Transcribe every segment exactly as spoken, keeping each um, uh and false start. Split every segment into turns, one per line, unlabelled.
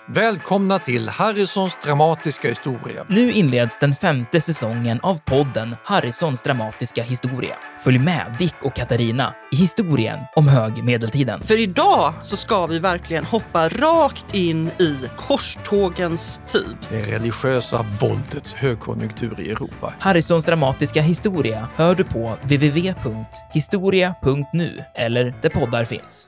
Välkomna till Harrisons dramatiska historia.
Nu inleds den femte säsongen av podden Harrisons dramatiska historia. Följ med Dick och Katarina i historien om högmedeltiden.
För idag så ska vi verkligen hoppa rakt in i korstågens tid.
Det religiösa våldets högkonjunktur i Europa.
Harrisons dramatiska historia hör du på w w w punkt historia punkt nu eller där poddar finns.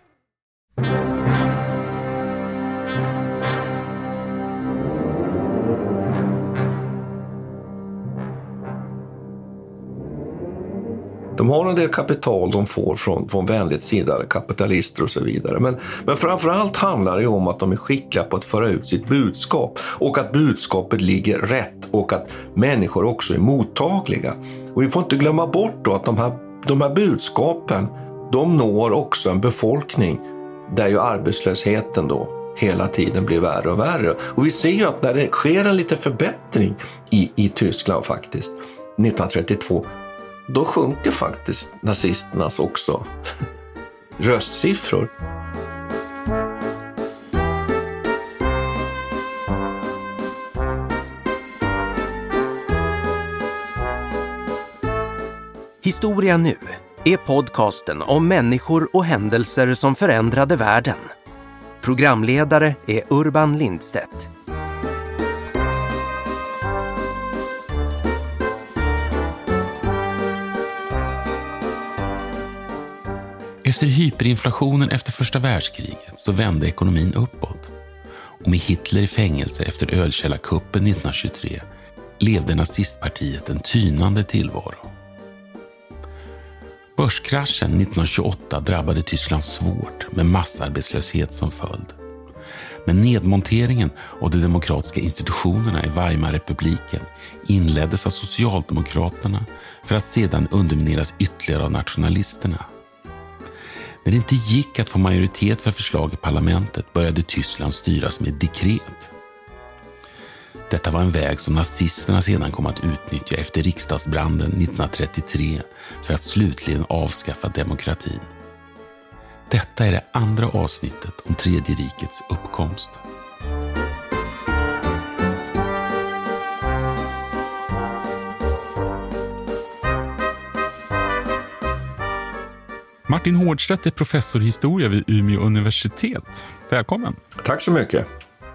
De har en del kapital de får från, från vänligt sida, kapitalister och så vidare. Men, men framförallt handlar det om att de är skickliga på att föra ut sitt budskap. Och att budskapet ligger rätt och att människor också är mottagliga. Och vi får inte glömma bort då att de här, de här budskapen, de når också en befolkning där ju arbetslösheten då hela tiden blir värre och värre. Och vi ser ju att när det sker en liten förbättring i, i Tyskland faktiskt, nittonhundratrettiotvå, då sjunker faktiskt nazisternas också röstsiffror.
Historia nu är podcasten om människor och händelser som förändrade världen. Programledare är Urban Lindstedt.
Efter hyperinflationen efter första världskriget så vände ekonomin uppåt. Och med Hitler i fängelse efter ölkällarkuppen nittonhundratjugotre levde nazistpartiet en tynande tillvaro. Börskraschen nittonhundratjugoåtta drabbade Tyskland svårt med massarbetslöshet som följd. Men nedmonteringen av de demokratiska institutionerna i Weimarrepubliken inleddes av Socialdemokraterna för att sedan undermineras ytterligare av nationalisterna. När det inte gick att få majoritet för förslag i parlamentet började Tyskland styras med dekret. Detta var en väg som nazisterna sedan kom att utnyttja efter riksdagsbranden nittonhundratrettiotre för att slutligen avskaffa demokratin. Detta är det andra avsnittet om Tredje rikets uppkomst. Martin Hårdstedt är professor i historia vid Umeå universitet. Välkommen.
Tack så mycket.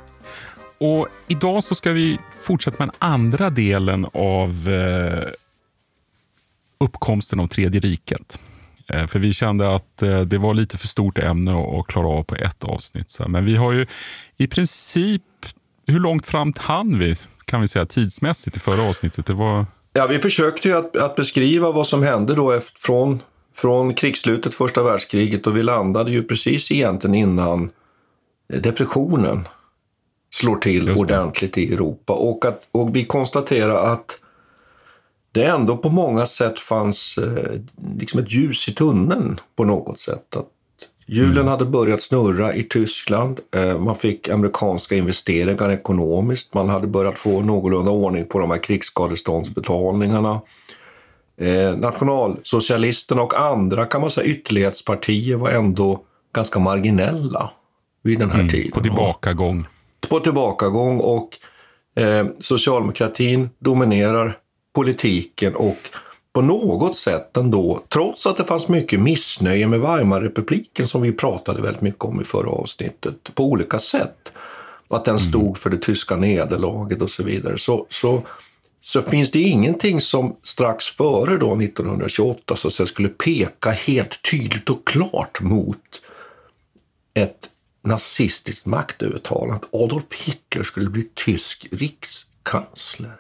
Och idag så ska vi fortsätta med den andra delen av eh, uppkomsten av Tredje riket. Eh, för vi kände att eh, det var lite för stort ämne att klara av på ett avsnitt. Så. Men vi har ju i princip, hur långt fram hann vi kan vi säga tidsmässigt i förra avsnittet? Det var...
Ja, vi försökte ju att, att beskriva vad som hände då efter, från... Från krigsslutet, första världskriget, och vi landade ju precis egentligen innan depressionen slår till ordentligt i Europa. Och, att, och vi konstaterar att det ändå på många sätt fanns eh, liksom ett ljus i tunneln på något sätt. Att hjulen mm. hade börjat snurra i Tyskland, eh, man fick amerikanska investeringar ekonomiskt, man hade börjat få någorlunda ordning på de här krigsskadeståndsbetalningarna. Eh, nationalsocialisterna och andra kan man säga ytterlighetspartier var ändå ganska marginella vid den här mm, tiden.
På tillbakagång.
På tillbakagång och eh, socialdemokratin dominerar politiken och på något sätt ändå, trots att det fanns mycket missnöje med Weimarrepubliken som vi pratade väldigt mycket om i förra avsnittet, på olika sätt, att den stod mm. för det tyska nederlaget och så vidare, så, så Så finns det ingenting som strax före då nittonhundratjugoåtta så att skulle peka helt tydligt och klart mot ett nazistiskt maktövertagande, att Adolf Hitler skulle bli tysk rikskansler.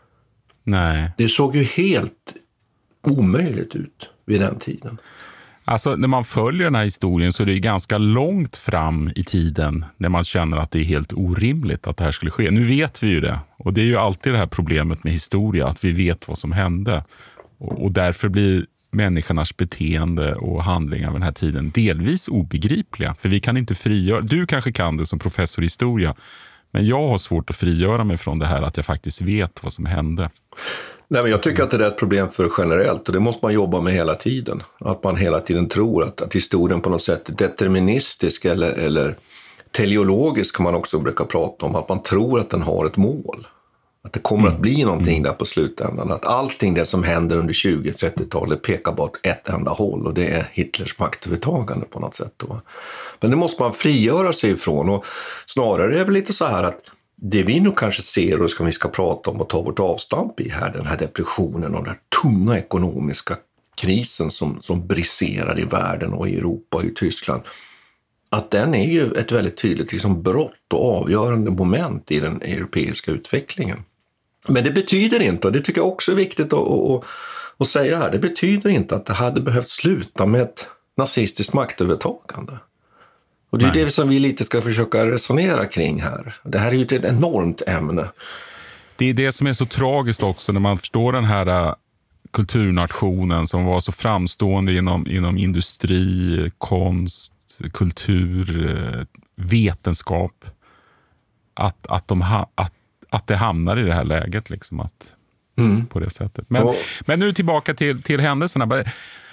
Nej.
Det såg ju helt omöjligt ut vid den tiden.
Alltså när man följer den här historien så är det ganska långt fram i tiden när man känner att det är helt orimligt att det här skulle ske. Nu vet vi ju det, och det är ju alltid det här problemet med historia, att vi vet vad som hände. Och, och därför blir människornas beteende och handlingar vid den här tiden delvis obegripliga. För vi kan inte frigöra, du kanske kan det som professor i historia, men jag har svårt att frigöra mig från det här att jag faktiskt vet vad som hände.
Nej, men jag tycker att det är ett problem för generellt, och det måste man jobba med hela tiden. Att man hela tiden tror att, att historien på något sätt är deterministisk eller, eller teleologisk kan man också brukar prata om, att man tror att den har ett mål. Att det kommer mm. att bli någonting mm. där på slutändan. Att allting det som händer under tjugo- och trettiotalet pekar bara åt ett enda håll, och det är Hitlers maktövertagande på något sätt då. Men det måste man frigöra sig ifrån, och snarare är det väl lite så här att det vi nu kanske ser och ska vi ska prata om och ta vårt avstamp i här, den här depressionen och den här tunga ekonomiska krisen som, som briserar i världen och i Europa och i Tyskland, att den är ju ett väldigt tydligt liksom brott och avgörande moment i den europeiska utvecklingen. Men det betyder inte, och det tycker jag också är viktigt att, att, att säga här, det betyder inte att det hade behövt sluta med ett nazistiskt maktövertagande. Och det är Nej. det som vi lite ska försöka resonera kring här. Det här är ju ett enormt ämne.
Det är det som är så tragiskt också när man förstår den här kulturnationen som var så framstående inom, inom industri, konst, kultur, vetenskap, att, att, de ha, att, att det hamnar i det här läget liksom att, mm. på det sättet. Men, ja. men nu tillbaka till, till händelserna.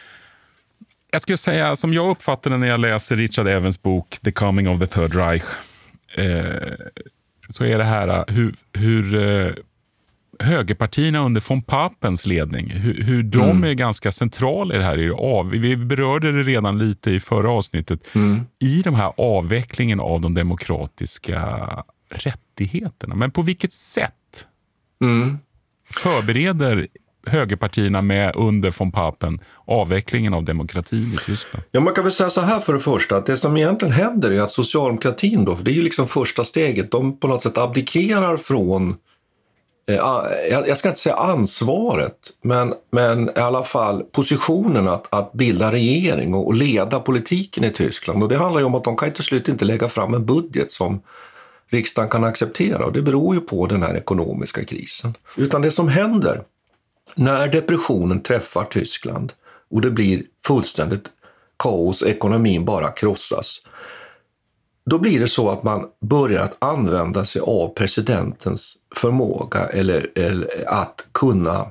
Jag skulle säga, som jag uppfattade när jag läser Richard Evans bok The Coming of the Third Reich, eh, så är det här hur, hur eh, högerpartierna under von Papen's ledning, hur, hur de mm. är ganska centrala i det här. Av, vi berörde det redan lite i förra avsnittet. Mm. I de här avvecklingen av de demokratiska rättigheterna. Men på vilket sätt mm. förbereder högerpartierna med under von Papen avvecklingen av demokratin i Tyskland?
Ja, man kan väl säga så här för det första, att det som egentligen händer är att socialdemokratin då, för det är ju liksom första steget, de på något sätt abdikerar från jag ska inte säga ansvaret, men, men i alla fall positionen att, att bilda regering och, och leda politiken i Tyskland. Och det handlar ju om att de kan till slut inte lägga fram en budget som riksdagen kan acceptera. Och det beror ju på den här ekonomiska krisen. Utan det som händer när depressionen träffar Tyskland och det blir fullständigt kaos, ekonomin bara krossas, då blir det så att man börjar att använda sig av presidentens förmåga eller, eller att kunna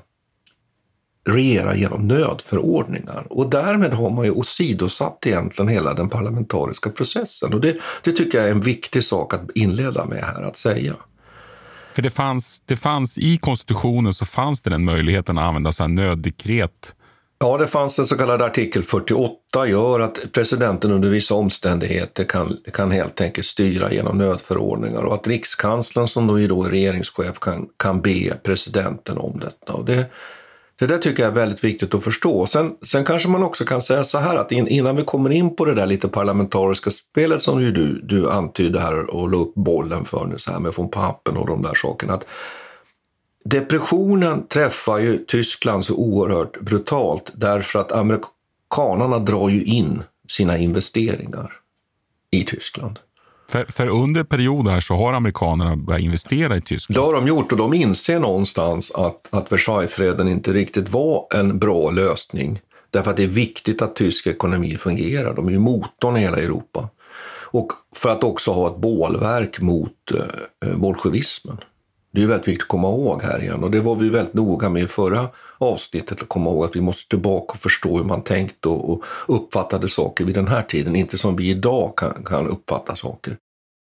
regera genom nödförordningar. Och därmed har man ju åsidosatt egentligen hela den parlamentariska processen. Och det, det tycker jag är en viktig sak att inleda med här att säga.
För det fanns, det fanns i konstitutionen så fanns det den möjligheten att använda sig av nöddekret.
Ja, det fanns en så kallad artikel fyrtioåtta, gör att presidenten under vissa omständigheter kan, kan helt enkelt styra genom nödförordningar, och att rikskanslern som då är, då är regeringschef kan, kan be presidenten om detta. Och det, det där tycker jag är väldigt viktigt att förstå. Sen, sen kanske man också kan säga så här att in, innan vi kommer in på det där lite parlamentariska spelet som ju du, du antydde här och la upp bollen för nu så här med von Papen och de där sakerna, att depressionen träffar ju Tyskland så oerhört brutalt därför att amerikanerna drar ju in sina investeringar i Tyskland.
För, för under perioder här så har amerikanerna börjat investera i Tyskland.
Det har de gjort, och de inser någonstans att, att Versaillesfreden inte riktigt var en bra lösning. Därför att det är viktigt att tysk ekonomi fungerar. De är ju motorn i hela Europa. Och för att också ha ett bålverk mot eh, bolsjevismen. Det är väldigt viktigt att komma ihåg här igen, och det var vi väldigt noga med i förra avsnittet, att komma ihåg att vi måste tillbaka och förstå hur man tänkte och, och uppfattade saker vid den här tiden, inte som vi idag kan, kan uppfatta saker.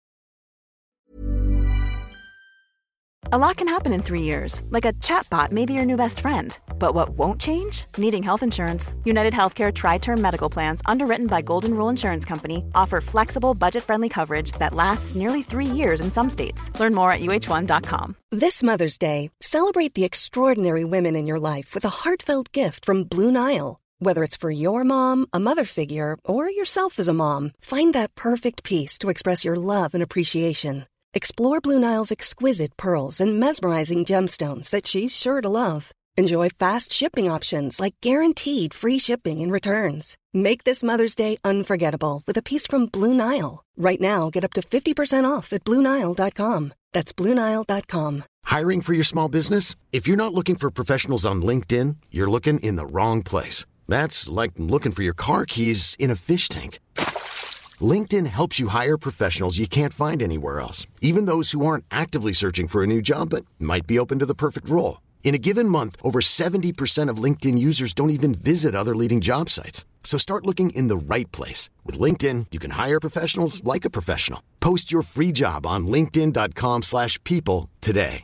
A lot can happen in three years, like a chatbot may be your new best friend. But what won't change? Needing health insurance. United Healthcare Tri-Term Medical Plans, underwritten by Golden Rule Insurance Company, offer flexible, budget-friendly coverage that lasts nearly three years in some states. Learn more at U H one dot com.
This Mother's Day, celebrate the extraordinary women in your life with a heartfelt gift from Blue Nile. Whether it's for your mom, a mother figure, or yourself as a mom, find that perfect piece to express your love and appreciation. Explore Blue Nile's exquisite pearls and mesmerizing gemstones that she's sure to love. Enjoy fast shipping options like guaranteed free shipping and returns. Make this Mother's Day unforgettable with a piece from Blue Nile. Right now, get up to fifty percent off at Blue Nile dot com. That's Blue Nile dot com.
Hiring for your small business? If you're not looking for professionals on LinkedIn, you're looking in the wrong place. That's like looking for your car keys in a fish tank. LinkedIn helps you hire professionals you can't find anywhere else, even those who aren't actively searching for a new job but might be open to the perfect role. In a given month, over seventy percent of LinkedIn users don't even visit other leading job sites. So start looking in the right place. With LinkedIn, you can hire professionals like a professional. Post your free job on linkedin dot com slash people today.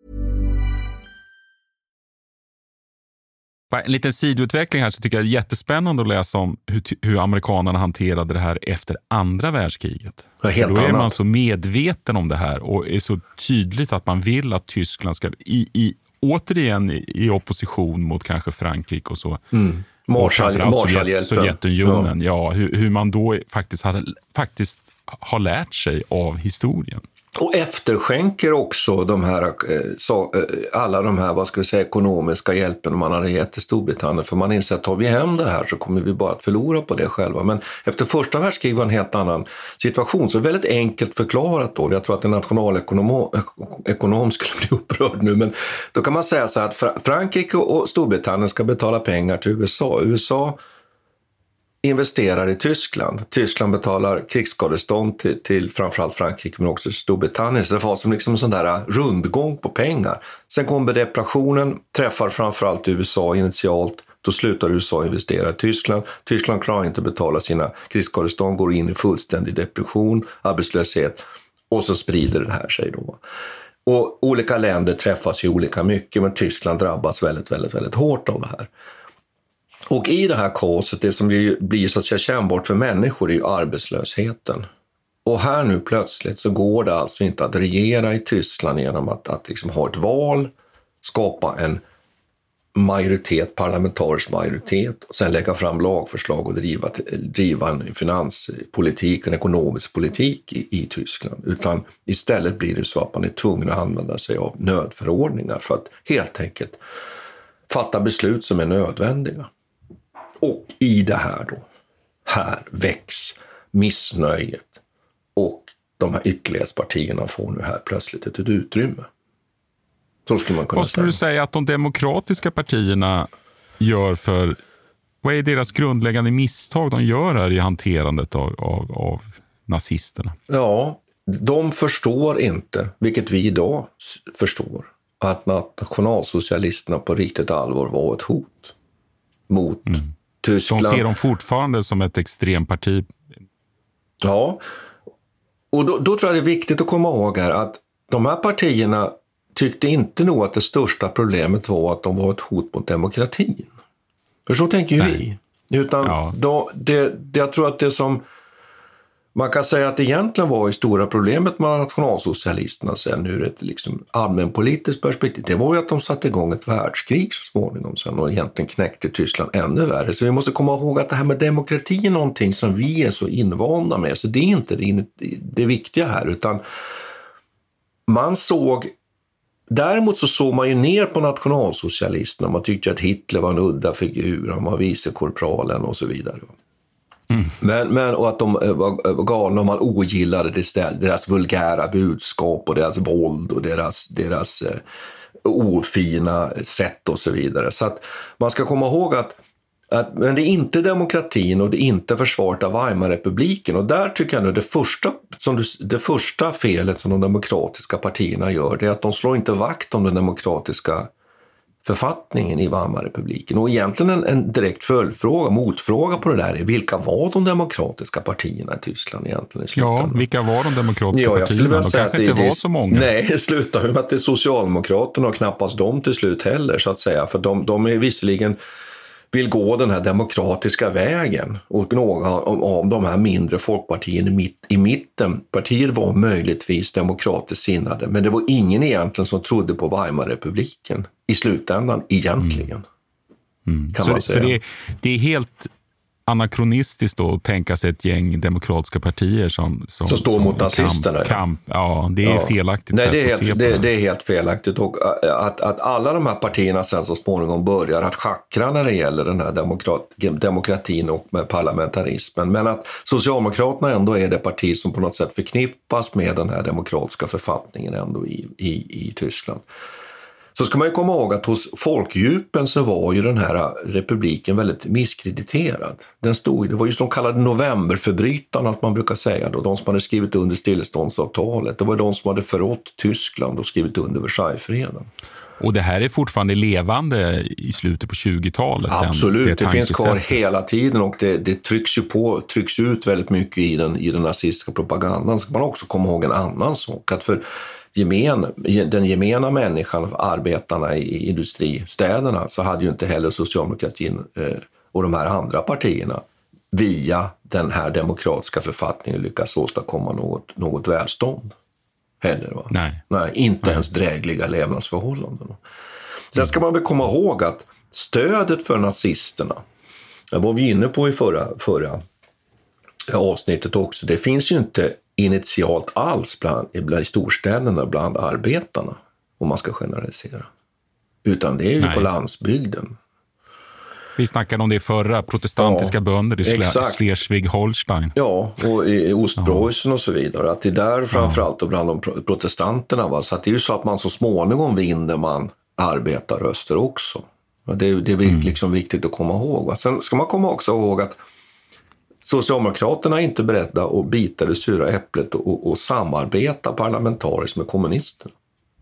En liten sidoutveckling här, så tycker jag det är jättespännande att läsa om hur, hur amerikanerna hanterade det här efter andra världskriget.
Ja, helt
då är
annat.
man så medveten om det här och är så tydligt att man vill att Tyskland ska, i, i, återigen i, i opposition mot kanske Frankrike och så.
Mm. Marshallhjälpen.
Sovjetunionen, ja, ja hur, hur man då faktiskt, hade, faktiskt har lärt sig av historien.
Och efterskänker också de här, så, alla de här, vad ska vi säga, ekonomiska hjälpen man hade gett till Storbritannien. För man inser att tar vi hem det här så kommer vi bara att förlora på det själva. Men efter första världskriget var en helt annan situation. Så väldigt enkelt förklarat då. Jag tror att en nationalekonom skulle bli upprörd nu. Men då kan man säga så här att Frankrike och Storbritannien ska betala pengar till U S A. U S A investerar i Tyskland. Tyskland betalar krigsskadestånd till, till framförallt Frankrike men också Storbritannien. Så det var som liksom en sån där rundgång på pengar. Sen kommer depressionen, träffar framförallt U S A initialt. Då slutar U S A investera i Tyskland. Tyskland klarar inte att betala sina krigsskadestånd, går in i fullständig depression, arbetslöshet och så sprider det här sig då. Och olika länder träffas ju olika mycket, men Tyskland drabbas väldigt, väldigt, väldigt hårt av det här. Och i det här kaoset, det som blir så att säga kännbart för människor är ju arbetslösheten. Och här nu plötsligt så går det alltså inte att regera i Tyskland genom att, att liksom ha ett val, skapa en majoritet, parlamentarisk majoritet och sen lägga fram lagförslag och driva, driva en finanspolitik, en ekonomisk politik i, i Tyskland. Utan istället blir det så att man är tvungen att använda sig av nödförordningar för att helt enkelt fatta beslut som är nödvändiga. Och i det här då, här väcks missnöjet och de här ytterlighetspartierna får nu här plötsligt ett utrymme. Så skulle man kunna
Vad skulle
säga.
du säga att de demokratiska partierna gör för, vad är deras grundläggande misstag de gör här i hanterandet av, av, av nazisterna?
Ja, de förstår inte, vilket vi idag förstår, att nationalsocialisterna på riktigt allvar var ett hot mot mm. Tyskland.
De ser dem fortfarande som ett extremparti.
Ja, och då, då tror jag det är viktigt att komma ihåg här att de här partierna tyckte inte nog att det största problemet var att de var ett hot mot demokratin. För så tänker ju Nej. vi. Utan ja. då, det, det, jag tror att det som man kan säga att det egentligen var det stora problemet med nationalsocialisterna sen ur ett liksom allmänpolitiskt perspektiv, det var ju att de satte igång ett världskrig så småningom sen och egentligen knäckte Tyskland ännu värre. Så vi måste komma ihåg att det här med demokrati är någonting som vi är så invanda med, så det är inte det, det viktiga här, utan man såg, däremot så såg man ju ner på nationalsocialisterna, man tyckte att Hitler var en udda figur, han var vicekorpralen och så vidare. Mm. Men, men, och att de var galna om man ogillade det, deras vulgära budskap och deras våld och deras, deras eh, ofina sätt och så vidare. Så att man ska komma ihåg att, att men det är inte demokratin och det är inte försvaret av Weimarrepubliken. Och där tycker jag nu det första, som du, det första felet som de demokratiska partierna gör, det är att de slår inte vakt om den demokratiska författningen i Weimarrepubliken. Och egentligen en, en direkt följdfråga, motfråga på det där är vilka var de demokratiska partierna i Tyskland egentligen i slutändan?
Ja, vilka var de demokratiska
ja, jag
partierna?
Vilja
de
säga
kanske
att det,
inte
det,
var så många.
Nej, det slutar med att det är Socialdemokraterna och knappast de till slut heller så att säga. För de, de är visserligen vill gå den här demokratiska vägen och några av, av de här mindre folkpartierna i, mitt, i mitten. Partier var möjligtvis demokratiskt sinnade, men det var ingen egentligen som trodde på Weimarrepubliken i slutändan egentligen.
Mm. Mm.
Kan
så
man säga.
så det, är, det är helt anakronistiskt då att tänka sig ett gäng demokratiska partier som, som,
som står
som
mot nazisterna.
Kamp, kamp. Ja, det är
ja.
felaktigt
Nej,
sätt
det är
att
helt,
se på
det.
det.
Det är helt felaktigt. Och att, att alla de här partierna sen så småningom börjar att schackra när det gäller den här demokrat, demokratin och med parlamentarismen. Men att Socialdemokraterna ändå är det parti som på något sätt förknippas med den här demokratiska författningen ändå i, i, i Tyskland. så ska man ju komma ihåg att hos folkdjupen så var ju den här republiken väldigt misskrediterad. Den stod, det var ju som kallade novemberförbrytarna, att man brukar säga då, de som hade skrivit under stilleståndsavtalet. Det var de som hade förrått Tyskland och skrivit under Versaillesfreden.
Och det här är fortfarande levande i slutet på tjugotalet?
Absolut,
det,
det finns kvar hela tiden och det, det trycks ju på, trycks ut väldigt mycket i den, i den nazistiska propagandan. Så kan man också komma ihåg en annan sak, att för gemen, den gemena människan, arbetarna i industristäderna, så hade ju inte heller socialdemokratin eh, och de här andra partierna via den här demokratiska författningen lyckas åstadkomma något, något välstånd. Heller, va? Nej. Nej, inte Nej. ens drägliga levnadsförhållanden. Sen ska man väl komma ihåg att stödet för nazisterna, det var vi inne på i förra, förra avsnittet också, det finns ju inte initialt alls bland, bland i storstäderna bland arbetarna, om man ska generalisera. Utan det är ju Nej. på landsbygden.
Vi snackade om det förra, protestantiska ja, bönder i Schleswig-Holstein.
Ja, och i Ostpreussen ja. och så vidare. Att det är där framförallt och bland de protestanterna. Va? Så att det är ju så att man så småningom vinner man arbetarröster också. Det är, det är mm. liksom viktigt att komma ihåg. Va? Sen ska man komma också ihåg att Socialdemokraterna är inte beredda att bita det sura äpplet och, och, och samarbeta parlamentariskt med kommunisterna.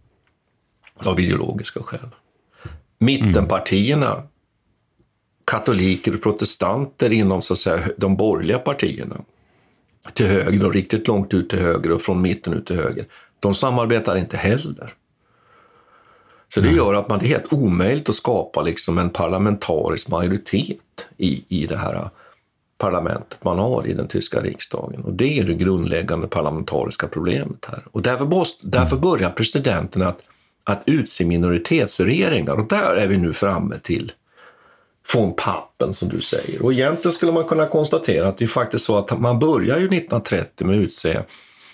Av ideologiska skäl. Mittenpartierna mm. katoliker och protestanter inom så att säga, de borgerliga partierna till höger och riktigt långt ut till höger och från mitten ut till höger, de samarbetar inte heller. Så det gör att man, det är helt omöjligt att skapa liksom en parlamentarisk majoritet i, i det här parlamentet man har i den tyska riksdagen. Och det är det grundläggande parlamentariska problemet här. Och därför, måste, därför börjar presidenten att, att utse minoritetsregeringar, och där är vi nu framme till von Papen som du säger. Och egentligen skulle man kunna konstatera att det är faktiskt så att man börjar ju nittonhundratrettio med att utse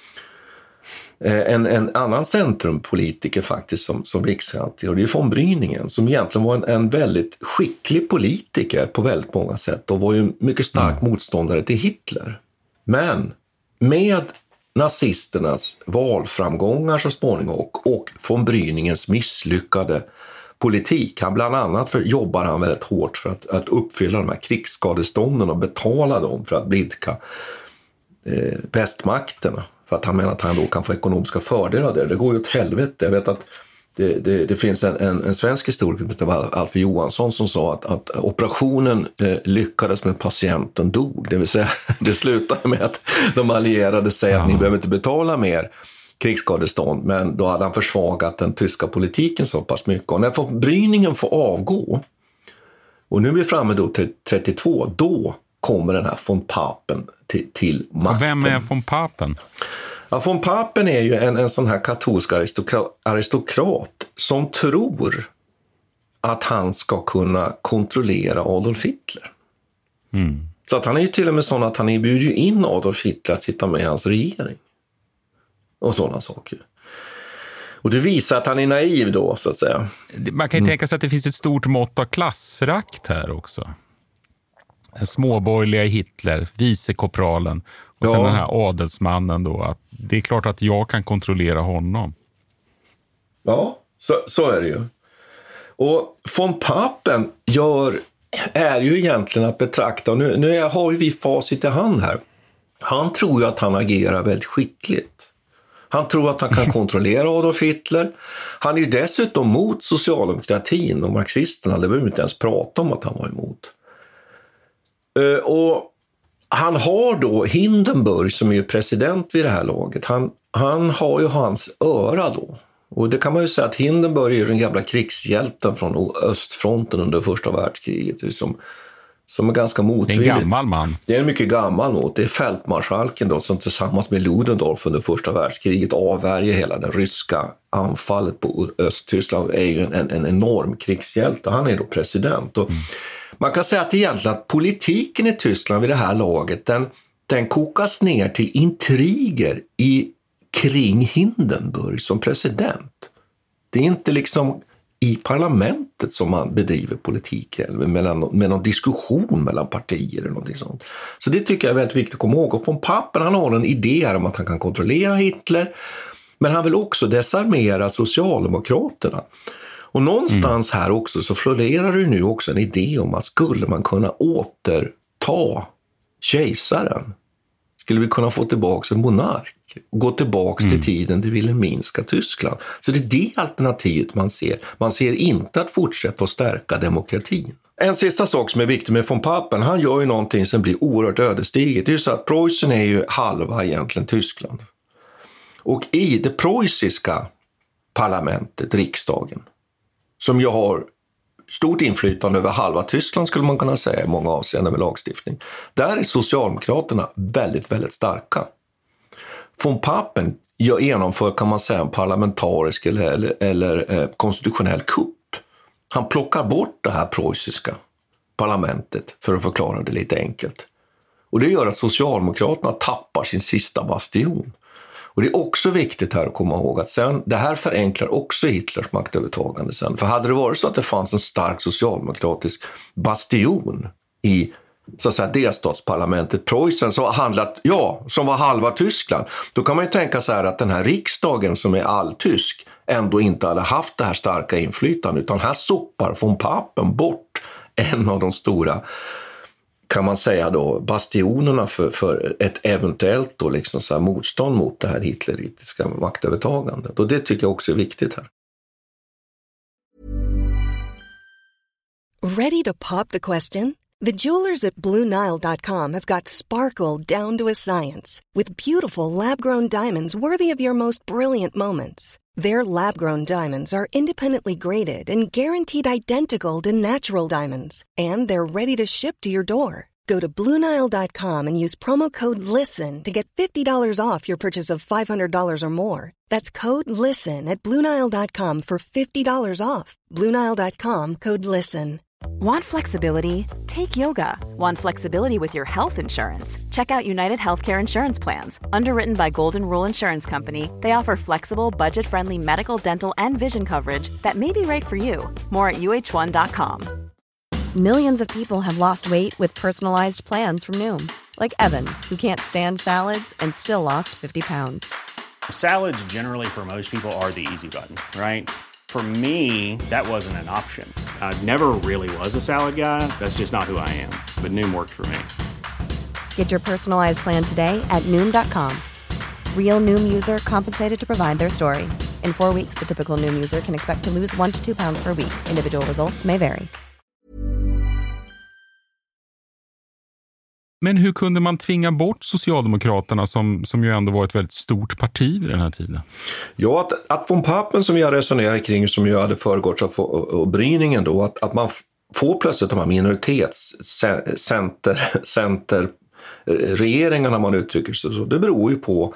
en, en annan centrumpolitiker faktiskt som, som rikskansler, och det är von Brüningen som egentligen var en, en väldigt skicklig politiker på väldigt många sätt och var ju mycket stark mm. motståndare till Hitler. Men med nazisternas valframgångar så småningom och, och von Brüningens misslyckade politik. Han bland annat för, jobbar han väldigt hårt för att, att uppfylla de här krigsskadestånden och betala dem för att blidka eh, västmakterna. För att han menar att han då kan få ekonomiska fördelar där. Det går ju åt helvete. Jag vet att det, det, det finns en, en, en svensk historiker som heter Alf Johansson som sa att, att operationen eh, lyckades men patienten dog. Det vill säga, det slutade med att de allierade säger att ni behöver inte betala mer krigsskadestånd, men då hade han försvagat den tyska politiken så pass mycket. Och när von Brüningen får avgå, och nu är vi framme då till trettiotvå, då kommer den här von Papen till, till makten.
Och vem är von Papen?
Ja, von Papen är ju en, en sån här katolsk aristokrat, aristokrat som tror att han ska kunna kontrollera Adolf Hitler. Mm. Så att han är ju till och med sån att han bjuder in Adolf Hitler att sitta med i hans regering. Och sådana saker. Och det visar att han är naiv då, så att säga.
Man kan ju mm. tänka sig att det finns ett stort mått av klassförakt här också. En småborgerliga Hitler, vicekorpralen och ja. sen den här adelsmannen då. Att det är klart att jag kan kontrollera honom.
Ja, så, så är det ju. Och von Papen gör, är ju egentligen att betrakta, och nu, nu har ju vi facit i hand här. Han tror ju att han agerar väldigt skickligt. Han tror att han kan kontrollera Adolf Hitler. Han är ju dessutom mot socialdemokratin och marxisterna. Det behöver vi inte ens prata om att han var emot. Uh, och han har då Hindenburg som är ju president vid det här laget. Han, han har ju hans öra då. Och det kan man ju säga att Hindenburg är den gamla krigshjälten från östfronten under första världskriget. Som, som är ganska motvilligt.
Det är en gammal man.
Det är en mycket gammal mot. Det är fältmarskalken då som tillsammans med Ludendorff under första världskriget avvärjer hela det ryska anfallet på Östtyskland. Är ju en, en, en enorm krigshjälte. Han är då president. Och mm. man kan säga att egentligen att politiken i Tyskland vid det här laget den, den kokas ner till intriger i, kring Hindenburg som president. Det är inte liksom i parlamentet som man bedriver politik eller mellan, med någon diskussion mellan partier eller någonting sånt. Så det tycker jag är väldigt viktigt att komma ihåg. Och von Papen, han har en idé om att han kan kontrollera Hitler, men han vill också desarmera Socialdemokraterna. Och någonstans mm. här också så florerar det nu också en idé om att skulle man kunna återta kejsaren, skulle vi kunna få tillbaka en monark och gå tillbaka mm. till tiden det Wilhelminska Tyskland. Så det är det alternativet man ser. Man ser inte att fortsätta att stärka demokratin. En sista sak som är viktig med von Papen, han gör ju någonting som blir oerhört ödesdigert. Det är ju så att Preussen är ju halva egentligen Tyskland. Och i det preussiska parlamentet, riksdagen, som ju har stort inflytande över halva Tyskland skulle man kunna säga i många avseenden med lagstiftning. Där är Socialdemokraterna väldigt, väldigt starka. Von Papen genomför, kan man säga, en parlamentarisk eller, eller, eller eh, konstitutionell kupp. Han plockar bort det här preussiska parlamentet, för att förklara det lite enkelt. Och det gör att Socialdemokraterna tappar sin sista bastion. Och det är också viktigt här att komma ihåg att sen, det här förenklar också Hitlers maktövertagande sen. För hade det varit så att det fanns en stark socialdemokratisk bastion i så att säga delstatsparlamentet Preussen som handlat, ja, som var halva Tyskland, då kan man ju tänka så här att den här riksdagen som är alltysk ändå inte hade haft det här starka inflytande, utan här sopar von Papen bort en av de stora, kan man säga då, bastionerna för, för ett eventuellt då liksom så här motstånd mot det här hitleristiska maktövertagandet. Och det tycker jag också är viktigt här.
Ready to pop the question? The jewelers at Blue Nile dot com have got sparkle down to a science with beautiful lab-grown diamonds worthy of your most brilliant moments. Their lab-grown diamonds are independently graded and guaranteed identical to natural diamonds, and they're ready to ship to your door. Go to Blue Nile dot com and use promo code LISTEN to get fifty dollars off your purchase of five hundred dollars or more. That's code LISTEN at Blue Nile dot com for fifty dollars off. Blue Nile dot com, code LISTEN.
Want flexibility? Take yoga. Want flexibility with your health insurance? Check out United Healthcare Insurance Plans. Underwritten by Golden Rule Insurance Company, they offer flexible, budget-friendly medical, dental, and vision coverage that may be right for you. More at U H one dot com.
Millions of people have lost weight with personalized plans from Noom. Like Evan, who can't stand salads and still lost fifty pounds.
Salads generally for most people are the easy button, right? For me, that wasn't an option. I never really was a salad guy. That's just not who I am. But Noom worked for me.
Get your personalized plan today at Noom dot com. Real Noom user compensated to provide their story. In four weeks, the typical Noom user can expect to lose one to two pounds per week. Individual results may vary.
Men hur kunde man tvinga bort Socialdemokraterna som, som ju ändå var ett väldigt stort parti vid den här tiden?
Ja, att, att von Papen som jag resonerar kring, som ju hade föregått av och bryningen då, att, att man får plötsligt de här minoritetscenter center, regeringarna, man uttrycker sig så, det beror ju på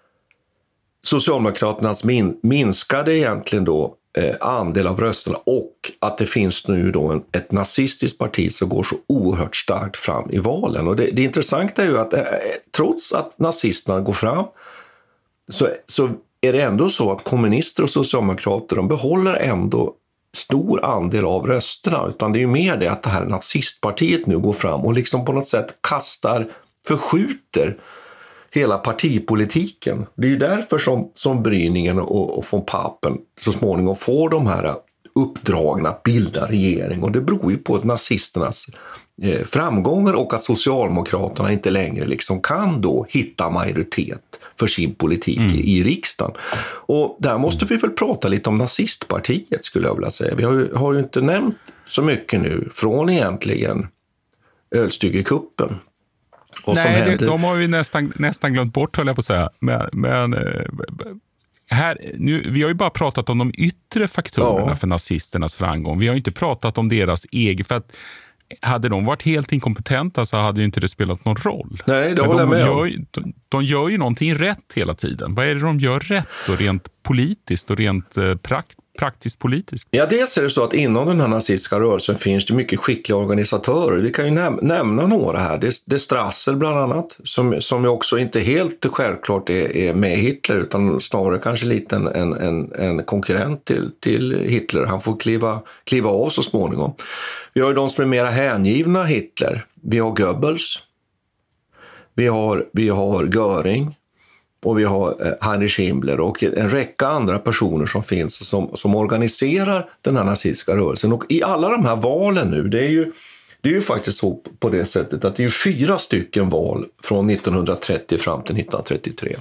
Socialdemokraternas min, minskade egentligen då eh, andel av rösterna, och att det finns nu då en, ett nazistiskt parti som går så oerhört starkt fram i valen. Och det, det intressanta är ju att eh, trots att nazisterna går fram så, så är det ändå så att kommunister och socialdemokrater, de behåller ändå stor andel av rösterna, utan det är ju mer det att det här nazistpartiet nu går fram och liksom på något sätt kastar, förskjuter hela partipolitiken. Det är ju därför som, som Bryningen och, och von Papen så småningom får de här uppdragna att bilda regering. Och det beror ju på att nazisternas eh, framgångar och att Socialdemokraterna inte längre liksom kan då hitta majoritet för sin politik mm. i, i riksdagen. Och där måste vi väl prata lite om nazistpartiet, skulle jag vilja säga. Vi har ju, har ju inte nämnt så mycket nu från egentligen ölstugekuppen.
Nej, det, de har ju nästan, nästan glömt bort, höll jag på att säga. Men, men här, nu, vi har ju bara pratat om de yttre faktorerna ja. för nazisternas framgång. Vi har ju inte pratat om deras egen, för att hade de varit helt inkompetenta så hade ju inte det spelat någon roll.
Nej, det
men
håller jag med
gör, de, de gör ju någonting rätt hela tiden. Vad är det de gör rätt och rent politiskt och rent eh, prakt, praktiskt politiskt?
Ja, dels är det så att inom den här nazistiska rörelsen finns det mycket skickliga organisatörer. Vi kan ju näm- nämna några här. Det, det är Strasser bland annat, som, som ju också inte helt självklart är, är med Hitler, utan snarare kanske lite en, en, en, en konkurrent till, till Hitler. Han får kliva, kliva av så småningom. Vi har ju de som är mera hängivna Hitler. Vi har Goebbels. Vi har, vi har Göring. och vi har Heinrich Himmler och en räcka andra personer som finns som, som organiserar den här nazistiska rörelsen. Och i alla de här valen nu, det är ju, det är ju faktiskt så på det sättet att det är fyra stycken val från nittonhundratrettio fram till nittonhundratrettiotre.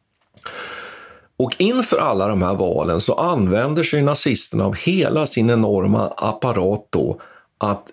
Och inför alla de här valen så använder sig nazisterna av hela sin enorma apparat då att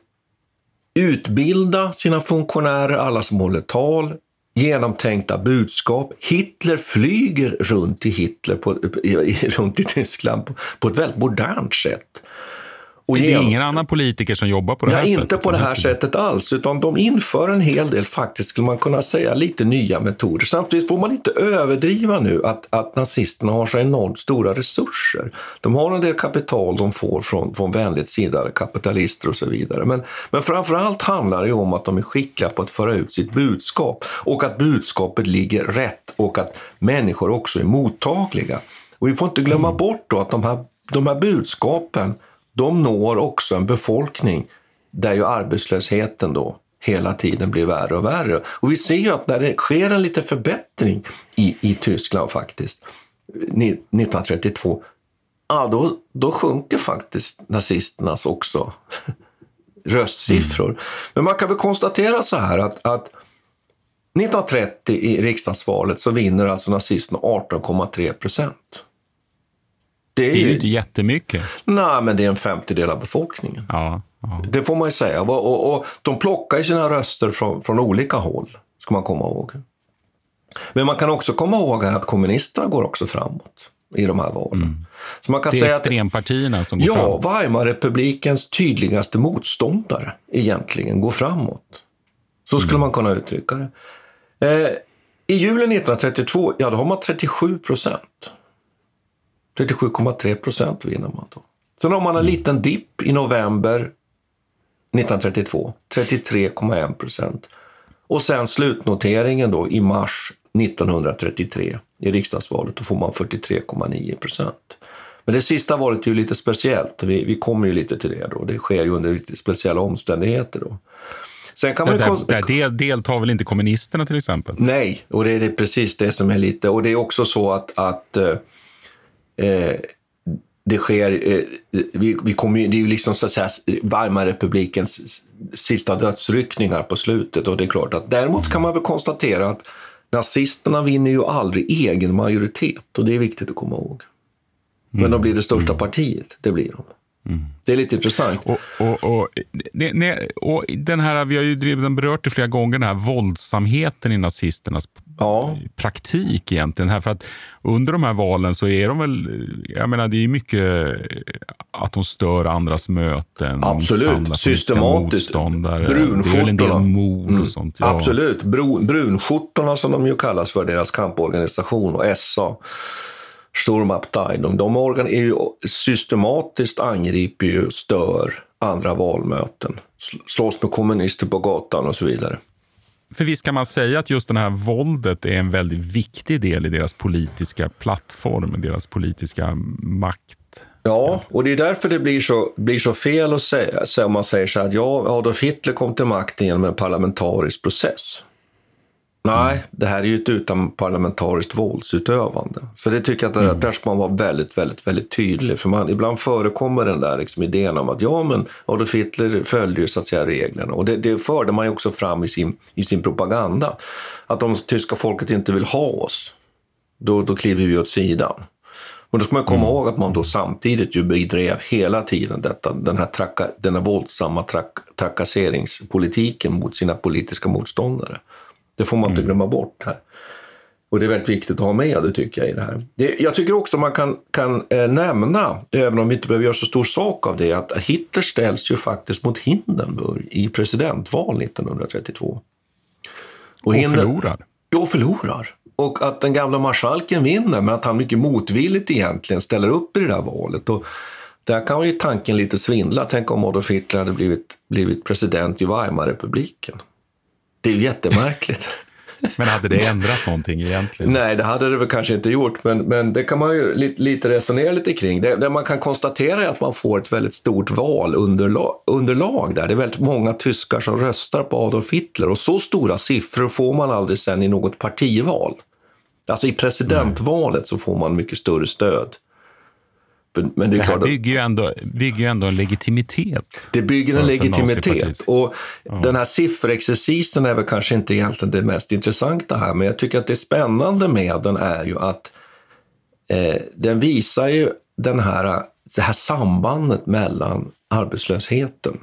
utbilda sina funktionärer, alla som håller tal, genomtänkta budskap. Hitler flyger runt i Hitler på, runt i Tyskland på, på ett väldigt modernt sätt. Och
det är
genom...
ingen annan politiker som jobbar på det här
Nej,
sättet?
Inte på det här sättet alls, utan de inför en hel del, faktiskt skulle man kunna säga, lite nya metoder. Samtidigt får man inte överdriva nu att, att nazisterna har så enormt stora resurser. De har en del kapital de får från, från vänligt sidade kapitalister och så vidare. Men, men framförallt handlar det om att de är skickliga på att föra ut sitt budskap och att budskapet ligger rätt och att människor också är mottagliga. Och vi får inte glömma mm. bort då att de här, de här budskapen, de når också en befolkning där ju arbetslösheten då hela tiden blir värre och värre. Och vi ser ju att när det sker en liten förbättring i, i Tyskland faktiskt, nittonhundratrettiotvå, ja, då, då sjunker faktiskt nazisternas också röstsiffror. Mm. Men man kan väl konstatera så här att, att nittonhundratrettio i riksdagsvalet så vinner alltså nazisterna arton komma tre procent.
Det är, det är ju inte jättemycket.
Nej, men det är en femtedel av befolkningen.
Ja, ja.
Det får man ju säga. Och, och, och de plockar ju sina röster från, från olika håll, ska man komma ihåg. Men man kan också komma ihåg att kommunisterna går också framåt i de här valen. Mm. Så man kan
det är
säga
extrempartierna som går
ja,
framåt.
Ja, Weimarrepublikens tydligaste motståndare egentligen går framåt. Så skulle mm. man kunna uttrycka det. Eh, I juli nittonhundratrettiotvå, ja, då har man trettiosju procent. trettiosju komma tre procent vinner man då. Sen har man en liten dipp i november nittonhundratrettiotvå, trettiotre komma en procent. Och sen slutnoteringen då i mars nittonhundratrettiotre i riksdagsvalet, då får man fyrtiotre komma nio procent. Men det sista valet är ju lite speciellt. Vi, vi kommer ju lite till det då. Det sker ju under lite speciella omständigheter då. Sen kan man
där,
konst...
där del, deltar väl inte kommunisterna till exempel?
Nej, och det är det precis det som är lite. Och det är också så att, att eh, det sker, eh, vi, vi kommer, det är ju liksom så att säga Weimarrepublikens sista dödsryckningar på slutet. Och det är klart att däremot kan man väl konstatera att nazisterna vinner ju aldrig egen majoritet. Och det är viktigt att komma ihåg. Men mm. de blir det största mm. partiet, det blir de. Mm. Det är lite intressant.
Och, och, och, ne, ne, och den här, vi har ju drivit, berört det flera gånger, den här våldsamheten i nazisternas ja. praktik egentligen. Här, för att under de här valen så är de väl, jag menar det är mycket att de stör andras möten.
Absolut, systematiskt.
Brunskjortorna. Det är väl en del mord mm. och sånt. Ja.
Absolut, Brun, brunskjortorna som de ju kallas för, deras kamporganisation och S A. Sturmabteilung, de, de organ är ju systematiskt angriper ju stör andra valmöten, slåss med kommunister på gatan och så vidare.
För visst kan man säga att just den här våldet är en väldigt viktig del i deras politiska plattform, deras politiska makt.
Ja, och det är därför det blir så, blir så fel att säga, så om man säger så att ja, Adolf Hitler kom till makten genom en parlamentarisk process. Nej, det här är ju ett utan parlamentariskt våldsutövande. Så det tycker jag att mm. där ska man vara väldigt, väldigt, väldigt tydlig. För man, ibland förekommer den där liksom idén om att ja, men Adolf Hitler följde ju så att säga reglerna. Och det, det förde man ju också fram i sin, i sin propaganda. Att om tyska folket inte vill ha oss, då, då kliver vi åt sidan. Och då ska man komma mm. ihåg att man då samtidigt ju bedrev hela tiden detta, den här, traka, den här våldsamma trak, trakasseringspolitiken mot sina politiska motståndare. Det får man inte glömma bort här. Och det är väldigt viktigt att ha med det tycker jag i det här. Det, jag tycker också man kan, kan eh, nämna, även om vi inte behöver göra så stor sak av det, att Hitler ställs ju faktiskt mot Hindenburg i presidentval nittonhundratrettiotvå. Och,
och
Hinden,
förlorar.
Ja, förlorar. Och att den gamla marskalken vinner, men att han mycket motvilligt egentligen ställer upp i det där valet. Och där kan ju tanken lite svindla. Tänk om Adolf Hitler hade blivit, blivit president i Weimarrepubliken. Det är ju jättemärkligt.
Men hade det ändrat någonting egentligen?
Nej, det hade det väl kanske inte gjort. Men, men det kan man ju lite, lite resonera lite kring. Det, det man kan konstatera är att man får ett väldigt stort valunderlag underlag där. Det är väldigt många tyskar som röstar på Adolf Hitler. Och så stora siffror får man aldrig sen i något partival. Alltså i presidentvalet så får man mycket större stöd. Men det, är
det här
klart att,
bygger ju ändå, bygger ju ändå en legitimitet.
Det bygger en
för
legitimitet. Och
ja.
Den här sifferexercisen är väl kanske inte egentligen det mest intressanta här. Men jag tycker att det spännande med den är ju att eh, den visar ju den här, det här sambandet mellan arbetslösheten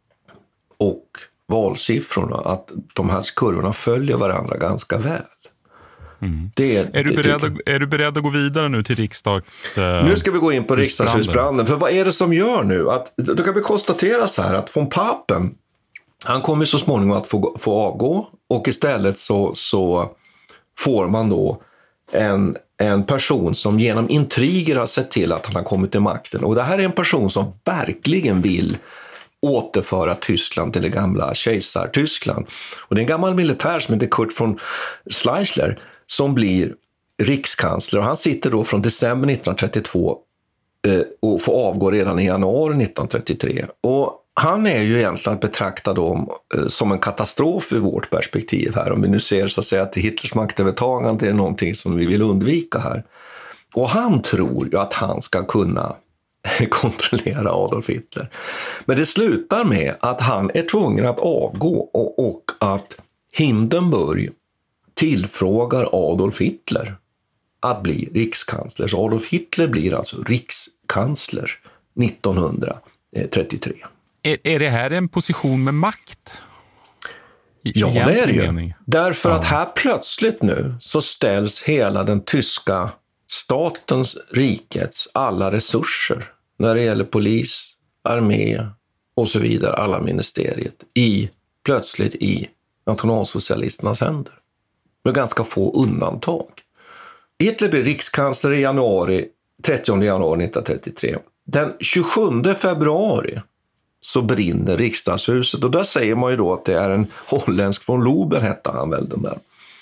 och valsiffrorna. Att de här kurvorna följer varandra ganska väl.
Mm.
Det,
är, du
det,
beredd att, är du beredd att gå vidare nu till riksdags... Eh,
nu ska vi gå in på riksdagshusbranden. För vad är det som gör nu? Att, då kan vi konstatera så här att von Papen, han kommer så småningom att få, få avgå. Och istället så, så får man då en, en person som genom intriger har sett till att han har kommit till makten. Och det här är en person som verkligen vill återföra Tyskland till det gamla kejsar-Tyskland. Och det är en gammal militär som heter Kurt von Schleicher som blir rikskansler. Och han sitter då från december nittonhundratrettiotvå eh, och får avgå redan i januari nittonhundratrettiotre. Och han är ju egentligen att betrakta då, eh, som en katastrof i vårt perspektiv här. Om vi nu ser så att säga att Hitlers maktövertagande är någonting som vi vill undvika här. Och han tror ju att han ska kunna kontrollera Adolf Hitler. Men det slutar med att han är tvungen att avgå och, och att Hindenburg tillfrågar Adolf Hitler att bli rikskansler. Så Adolf Hitler blir alltså rikskansler nittonhundratrettiotre.
Är, är det här en position med makt? I,
ja, det är det ju.
Mening.
Därför
ja.
att här plötsligt nu så ställs hela den tyska statens, rikets alla resurser när det gäller polis, armé och så vidare, alla ministeriet, i, plötsligt i nationalsocialisternas händer. Med ganska få undantag. Hitler blir rikskansler i januari, trettionde januari nittonhundratrettiotre. Den tjugosjunde februari så brinner riksdagshuset. Och där säger man ju då att det är en holländsk von Lober, hette han väl den där.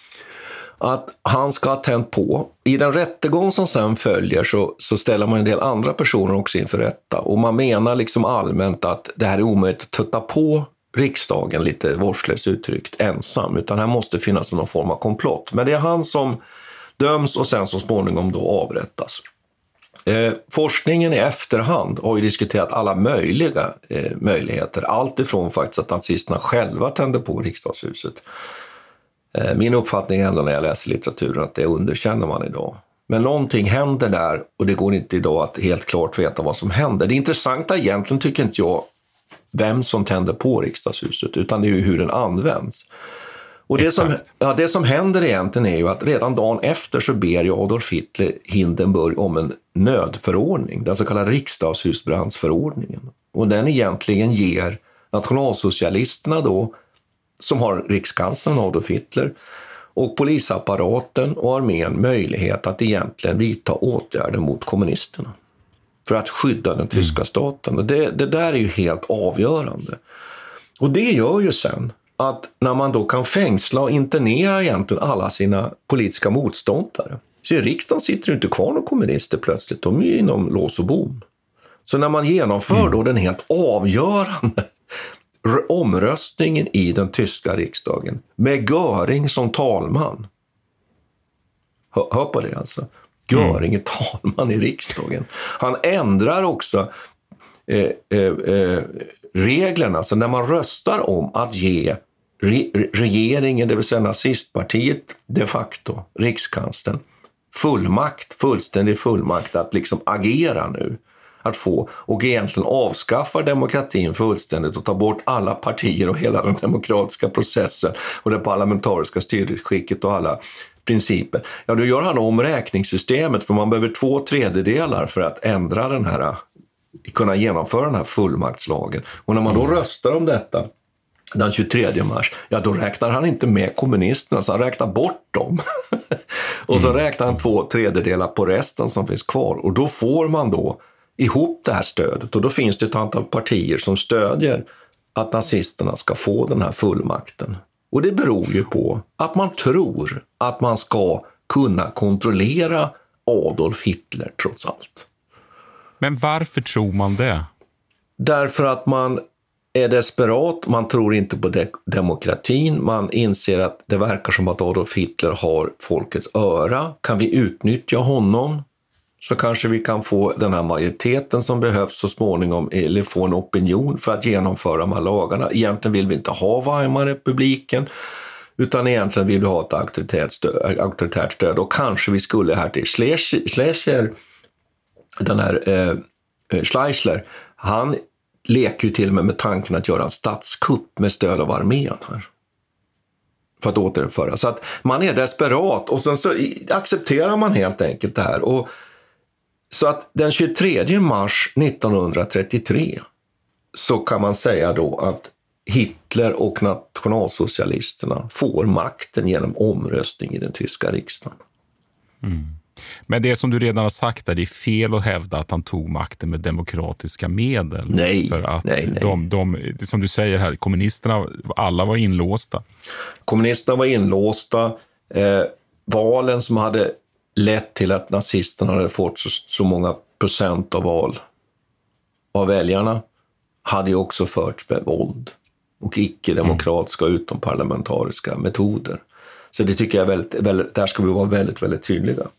Att han ska ha tänt på. I den rättegång som sen följer så, så ställer man en del andra personer också inför rätta. Och man menar liksom allmänt att det här är omöjligt att tutta på riksdagen, lite vårdslöst uttryckt, ensam. Utan här måste finnas någon form av komplott. Men det är han som döms och sen så småningom då avrättas. Eh, forskningen i efterhand har ju diskuterat alla möjliga eh, möjligheter. Allt ifrån faktiskt att nazisterna själva tände på riksdagshuset. Eh, min uppfattning ändå när jag läser litteraturen att det underkänner man idag. Men någonting händer där och det går inte idag att helt klart veta vad som händer. Det intressanta egentligen tycker inte jag vem som tänder på riksdagshuset, utan det är ju hur den används. Och det som, ja, det som händer egentligen är ju att redan dagen efter så ber ju Adolf Hitler Hindenburg om en nödförordning, den så kallade riksdagshusbrandsförordningen. Och den egentligen ger nationalsocialisterna då, som har rikskanslern Adolf Hitler, och polisapparaten och armén möjlighet att egentligen vidta åtgärder mot kommunisterna för att skydda den tyska staten. Och det, det där är ju helt avgörande. Och det gör ju sen att när man då kan fängsla och internera egentligen alla sina politiska motståndare, så i riksdagen sitter ju inte kvar några kommunister plötsligt, de är ju inom lås och bom. Så när man genomför mm. då den helt avgörande omröstningen i den tyska riksdagen med Göring som talman, hör, hör på det alltså, Göring är talman i riksdagen. Han ändrar också eh, eh, eh, reglerna, så när man röstar om att ge re- regeringen, det vill säga nazistpartiet de facto, rikskanslern, fullmakt, fullständig fullmakt att liksom agera nu, att få, och egentligen avskaffa demokratin fullständigt och ta bort alla partier och hela den demokratiska processen och det parlamentariska styrskicket och alla principer. Ja, då gör han om räkningssystemet, för man behöver två tredjedelar för att ändra den här, kunna genomföra den här fullmaktslagen. Och när man då röstar om detta den tjugotredje mars, ja då räknar han inte med kommunisterna, så han räknar bort dem. Och så räknar han två tredjedelar på resten som finns kvar. Och då får man då ihop det här stödet. Och då finns det ett antal partier som stödjer att nazisterna ska få den här fullmakten. Och det beror ju på att man tror att man ska kunna kontrollera Adolf Hitler trots allt.
Men varför tror man det?
Därför att man är desperat, man tror inte på de- demokratin, man inser att det verkar som att Adolf Hitler har folkets öra. Kan vi utnyttja honom så kanske vi kan få den här majoriteten som behövs så småningom, eller få en opinion för att genomföra de här lagarna. Egentligen vill vi inte ha Weimarrepubliken, utan egentligen vill vi ha ett auktoritärt stöd, auktoritärt stöd. Och kanske vi skulle här till Schleicher, den här eh, Schleicher, han leker ju till och med med tanken att göra en statskupp med stöd av armén här. För att återföra. Så att man är desperat och sen så accepterar man helt enkelt det här. Och så att den tjugotredje mars nittonhundratrettiotre så kan man säga då att Hitler och nationalsocialisterna får makten genom omröstning i den tyska riksdagen.
Mm. Men det som du redan har sagt är det är fel att hävda att han tog makten med demokratiska medel.
Nej,
för att
nej, nej.
De, de, som du säger här, kommunisterna, alla var inlåsta.
Kommunisterna var inlåsta. Eh, valen som hade lett till att nazisterna hade fått så, så många procent av val av väljarna hade ju också förts med våld och icke-demokratiska mm. utomparlamentariska metoder. Så det tycker jag är väldigt, väldigt, där ska vi vara väldigt, väldigt tydliga.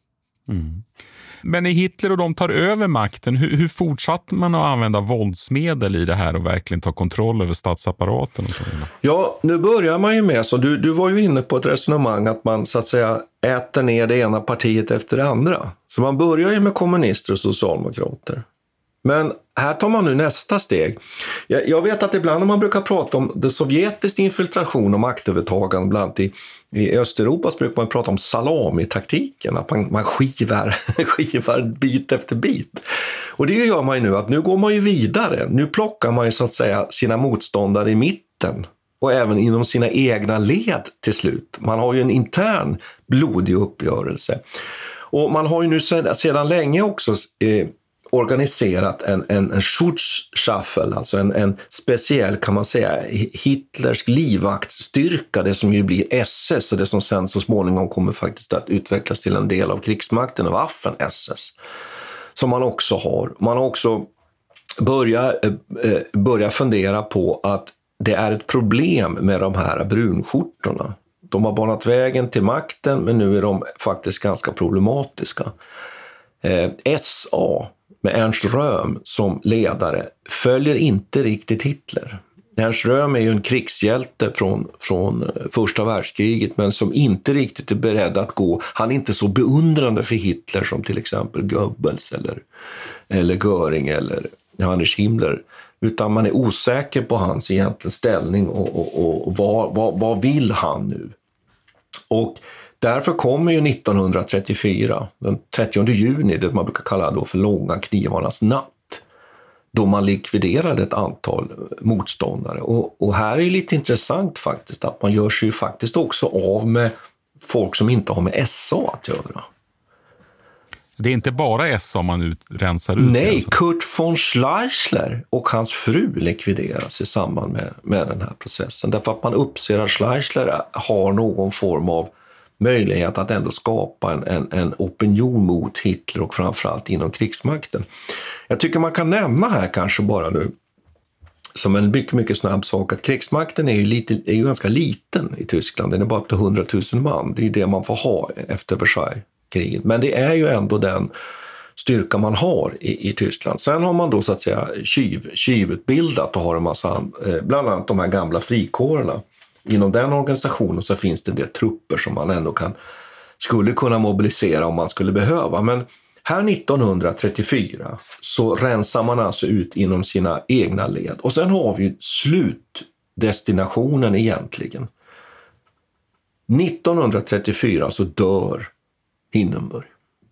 Mm. Men när Hitler och de tar över makten, hur, hur fortsatte man att använda våldsmedel i det här och verkligen ta kontroll över statsapparaten? Och så?
Ja, nu börjar man ju med så. Du, du var ju inne på ett resonemang att man så att säga äter ner det ena partiet efter det andra. Så man börjar ju med kommunister och socialdemokrater. Men här tar man nu nästa steg. Jag, jag vet att ibland när man brukar prata om det sovjetiska infiltration och maktövertagande bland annat i, i Östeuropa så brukar man prata om salami-taktiken. Att man, man skivar, skivar bit efter bit. Och det gör man ju nu att nu går man ju vidare. Nu plockar man ju så att säga sina motståndare i mitten. Och även inom sina egna led till slut. Man har ju en intern blodig uppgörelse. Och man har ju nu sedan, sedan länge också eh, organiserat en, en, en Schutzstaffel, alltså en, en speciell kan man säga Hitlers livvaktsstyrka, det som ju blir S S och det som sen så småningom kommer faktiskt att utvecklas till en del av krigsmakten av Waffen-S S som man också har. Man har också börjat, eh, börjat fundera på att det är ett problem med de här brunskjortorna. De har banat vägen till makten men nu är de faktiskt ganska problematiska. Eh, S A med Ernst Röhm som ledare följer inte riktigt Hitler. Ernst Röhm är ju en krigshjälte från, från första världskriget men som inte riktigt är beredd att gå. Han är inte så beundrande för Hitler som till exempel Goebbels eller, eller Göring eller Heinrich Himmler. Utan man är osäker på hans egentligen ställning och, och, och vad, vad, vad vill han nu? Och därför kommer ju nittonhundratrettiofyra, den trettionde juni, det man brukar kalla då för långa knivarnas natt, då man likviderade ett antal motståndare. Och, och här är det lite intressant faktiskt att man gör sig ju faktiskt också av med folk som inte har med S A att göra.
Det är inte bara S A man ut, rensar ut.
Nej,
alltså.
Kurt von Schleicher och hans fru likvideras i samband med, med den här processen. Därför att man uppser att Schleicher har någon form av möjlighet att ändå skapa en, en, en opinion mot Hitler och framförallt inom krigsmakten. Jag tycker man kan nämna här kanske bara nu som en mycket, mycket snabb sak att krigsmakten är ju, lite, är ju ganska liten i Tyskland. Den är bara upp till hundratusen man. Det är ju det man får ha efter Versailles-kriget. Men det är ju ändå den styrka man har i, i Tyskland. Sen har man då så att säga kyv, kyvutbildat och har en massa, bland annat de här gamla frikårerna. Inom den organisationen så finns det en del trupper som man ändå kan, skulle kunna mobilisera om man skulle behöva. Men här nittonhundratrettiofyra så rensar man alltså ut inom sina egna led. Och sen har vi slutdestinationen egentligen. nittonhundratrettiofyra så dör Hindenburg.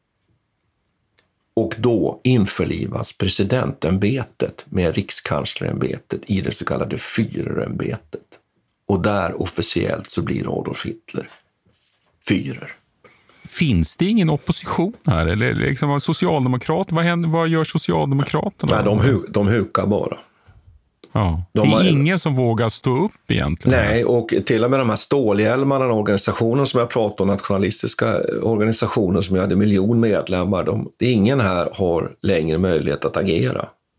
Och då införlivas presidentämbetet med rikskanslerämbetet i det så kallade Führerämbetet. Och där officiellt så blir Adolf Hitler Führer.
Finns det ingen opposition här? Eller liksom socialdemokrater? Vad, händer, vad gör socialdemokraterna?
Nej, de, hu- de hukar bara.
Ja.
De
det är
har...
ingen som vågar stå upp egentligen.
Nej, och till och med de här stålhjälmarna, organisationen som jag pratar om, nationalistiska organisationer som hade miljon medlemmar, de, ingen här har längre möjlighet att agera.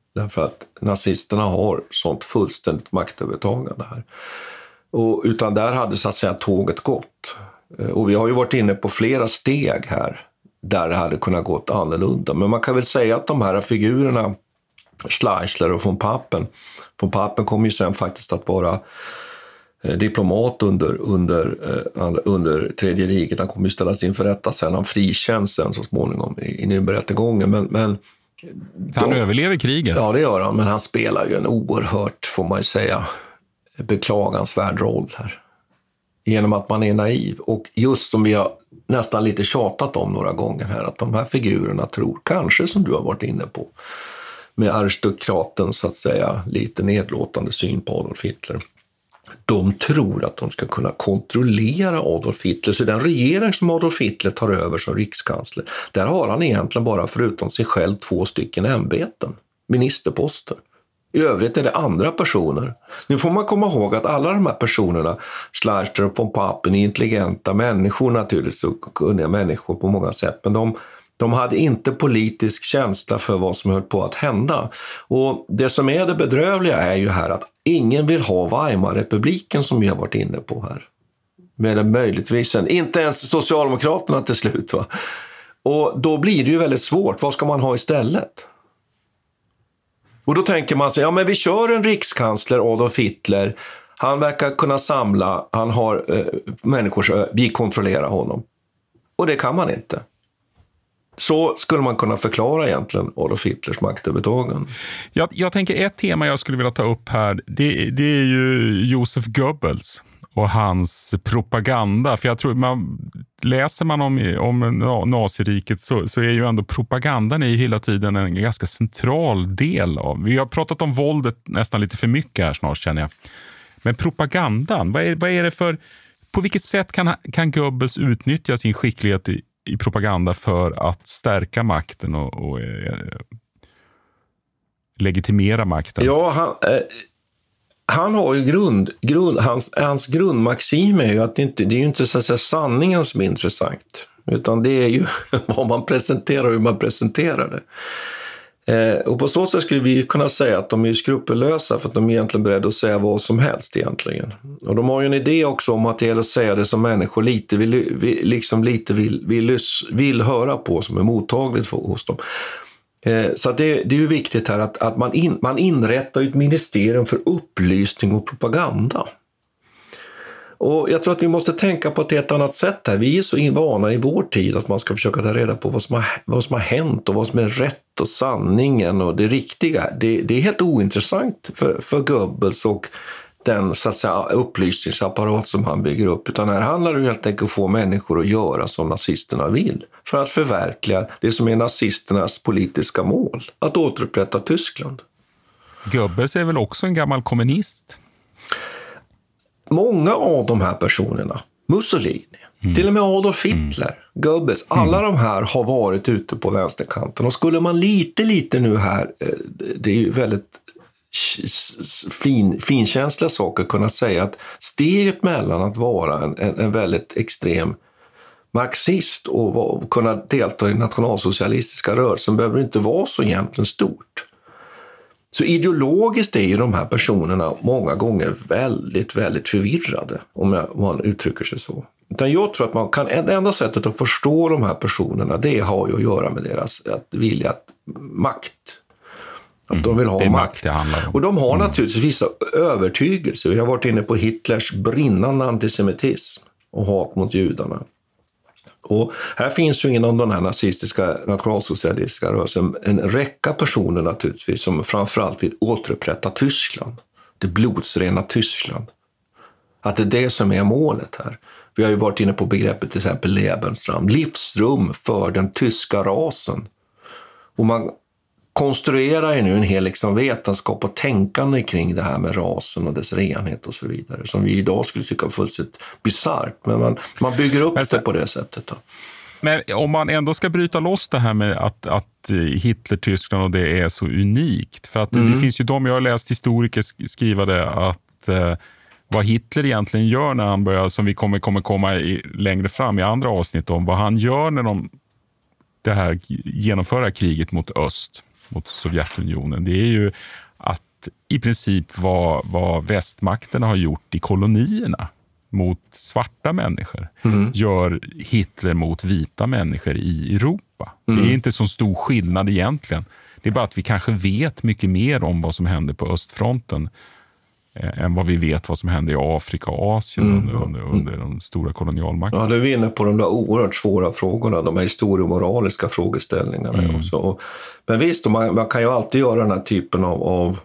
Därför att nazisterna har sånt fullständigt maktövertagande här. Och, utan där hade så att säga tåget gått. Och vi har ju varit inne på flera steg här där det hade kunnat gått annorlunda. Men man kan väl säga att de här figurerna, Schleicher och von Papen, von Papen kommer ju sen faktiskt att vara diplomat under, under, under tredje riket. Han kommer ju ställas inför rätta sen. Han frikänns sen så småningom i, i Nürnbergrättegången. Men, men
så han då, överlever kriget?
Ja, det gör han. Men han spelar ju en oerhört, får man ju säga, beklagansvärd roll här. Genom att man är naiv. Och just som vi har nästan lite tjatat om några gånger här, att de här figurerna tror, kanske som du har varit inne på, med aristokraten så att säga lite nedlåtande syn på Adolf Hitler. De tror att de ska kunna kontrollera Adolf Hitler. Så den regering som Adolf Hitler tar över som rikskansler, där har han egentligen bara förutom sig själv två stycken ämbeten, ministerposter. I övrigt är det andra personer. Nu får man komma ihåg att alla de här personerna, Schleicher och von Papen, är intelligenta människor naturligtvis och kunniga människor på många sätt. Men de, de hade inte politisk känsla för vad som höll på att hända. Och det som är det bedrövliga är ju här att ingen vill ha Weimarrepubliken som vi har varit inne på här. Med det möjligtvis, inte ens Socialdemokraterna till slut, va? Och då blir det ju väldigt svårt. Vad ska man ha istället? Och då tänker man sig, ja men vi kör en rikskansler, Adolf Hitler. Han verkar kunna samla, han har eh, människor, vi kontrollerar honom. Och det kan man inte. Så skulle man kunna förklara egentligen Adolf Hitlers maktövertagande.
Jag, jag tänker ett tema jag skulle vilja ta upp här, det, det är ju Josef Goebbels och hans propaganda. För jag tror, man, läser man om, om naziriket så, så är ju ändå propagandan är ju hela tiden en ganska central del av. Vi har pratat om våldet nästan lite för mycket här snart, känner jag. Men propagandan, vad är, vad är det för, på vilket sätt kan, kan Goebbels utnyttja sin skicklighet i, i propaganda för att stärka makten och, och eh, legitimera makten?
Ja, han... Eh... Han har ju grund, grund hans, hans grundmaxim är ju att det, inte, det är ju inte så att säga sanningen som är intressant, utan det är ju vad man presenterar och hur man presenterar det. Eh, och på så sätt skulle vi kunna säga att de är skrupellösa för att de är egentligen beredda att säga vad som helst egentligen. Och de har ju en idé också om att det gäller att säga det som människor lite vill, liksom lite vill, vill, vill höra på, som är mottagligt för, hos dem. Så det, det är ju viktigt här att, att man, in, man inrättar ett ministerium för upplysning och propaganda. Och jag tror att vi måste tänka på ett helt annat sätt här. Vi är så invana i vår tid att man ska försöka ta reda på vad som har, vad som har hänt och vad som är rätt och sanningen och det riktiga. Det, det är helt ointressant för, för Goebbels och den så att säga, upplysningsapparat som han bygger upp. Utan här handlar det helt enkelt om att få människor att göra som nazisterna vill. För att förverkliga det som är nazisternas politiska mål. Att återupprätta Tyskland.
Goebbels är väl också en gammal kommunist?
Många av de här personerna, Mussolini, mm. till och med Adolf Hitler, mm. Goebbels, alla mm. de här har varit ute på vänsterkanten. Och skulle man lite, lite nu här, det är ju väldigt fin, finkänsliga saker, kunna säga att steget mellan att vara en, en, en väldigt extrem marxist och var, kunna delta i nationalsocialistiska rörelsen behöver inte vara så egentligen stort. Så ideologiskt är ju de här personerna många gånger väldigt, väldigt förvirrade, om, jag, om man uttrycker sig så. Utan jag tror att man kan, det enda sättet att förstå de här personerna, det har ju att göra med deras att vilja att makt. Att de vill ha
mm,
makt.
makt
och de har mm. naturligtvis vissa övertygelser. Jag har varit inne på Hitlers brinnande antisemitism och hat mot judarna. Och här finns ju inom den här nazistiska nationalsocialistiska rörelsen en räcka personer naturligtvis som framförallt vill återupprätta Tyskland. Det blodsrena Tyskland. Att det är det som är målet här. Vi har ju varit inne på begreppet till exempel Lebensraum, livsrum för den tyska rasen. Och man konstruerar ju nu en hel liksom vetenskap och tänkande kring det här med rasen och dess renhet och så vidare. Som vi idag skulle tycka är fullständigt bisarrt. Men man, man bygger upp det på det sättet då.
Men om man ändå ska bryta loss det här med att, att Hitler-Tyskland och det är så unikt. För att mm. det finns ju de, jag har läst historiker skriva det, att eh, vad Hitler egentligen gör när han börjar, som vi kommer, kommer komma i, längre fram i andra avsnitt om, vad han gör när de det här genomföra kriget mot öst. mot Sovjetunionen, det är ju att i princip vad, vad västmakterna har gjort i kolonierna mot svarta människor mm. gör Hitler mot vita människor i Europa. Mm. Det är inte så stor skillnad egentligen. Det är bara att vi kanske vet mycket mer om vad som hände på östfronten eh, än vad vi vet vad som hände i Afrika och Asien mm. under, under, under de stora kolonialmakterna.
Ja, du är inne på de där oerhört svåra frågorna, de här historiemoraliska frågeställningarna. Mm. Också. Men visst, man, man kan ju alltid göra den här typen av, av,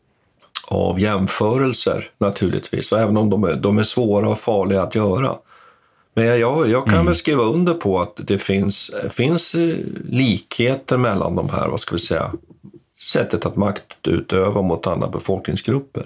av jämförelser naturligtvis, och även om de är, de är svåra och farliga att göra. Men jag, jag kan mm. väl skriva under på att det finns, finns likheter mellan de här, vad ska vi säga, sättet att makt utöva mot andra befolkningsgrupper.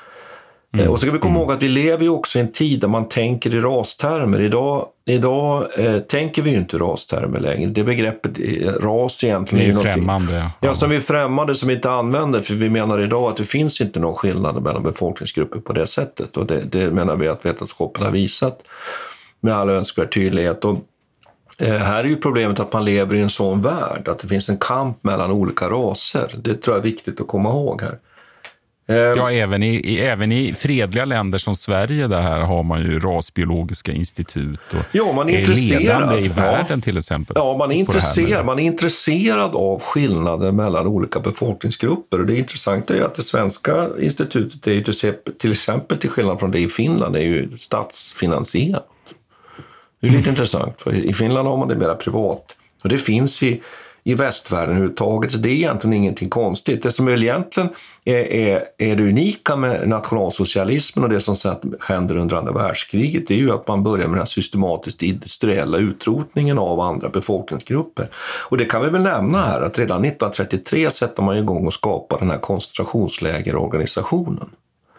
Mm. Och så ska vi komma mm. ihåg att vi lever ju också i en tid där man tänker i rastermer. Idag, idag eh, tänker vi ju inte i rastermer längre. Det begreppet ras egentligen
är
ju
främmande.
Ja. ja, som vi är främmande, som vi inte använder, för vi menar idag att det finns inte någon skillnad mellan befolkningsgrupper på det sättet. Och det, det menar vi att vetenskapen har visat med all önskvärd tydlighet. Och eh, här är ju problemet att man lever i en sån värld, att det finns en kamp mellan olika raser. Det tror jag är viktigt att komma ihåg här. Eh,
ja, även i, i, även i fredliga länder som Sverige, där här har man ju rasbiologiska institut och
ja, man är,
är
intresserad
ledande i världen
ja.
till exempel.
Ja, man är, intresserad, man är intresserad av skillnader mellan olika befolkningsgrupper. Och det intressanta är att det svenska institutet är ju till exempel, till skillnad från det i Finland, är ju statsfinansierat. Det är lite mm. intressant, för i Finland har man det mer privat. Och det finns i, i västvärlden överhuvudtaget, så det är egentligen ingenting konstigt. Det som är egentligen är, är, är det unika med nationalsocialismen och det som sedan händer under andra världskriget, det är ju att man börjar med den systematiskt industriella utrotningen av andra befolkningsgrupper. Och det kan vi väl nämna här, att redan nittonhundratrettiotre sätter man igång och skapar den här koncentrationslägerorganisationen.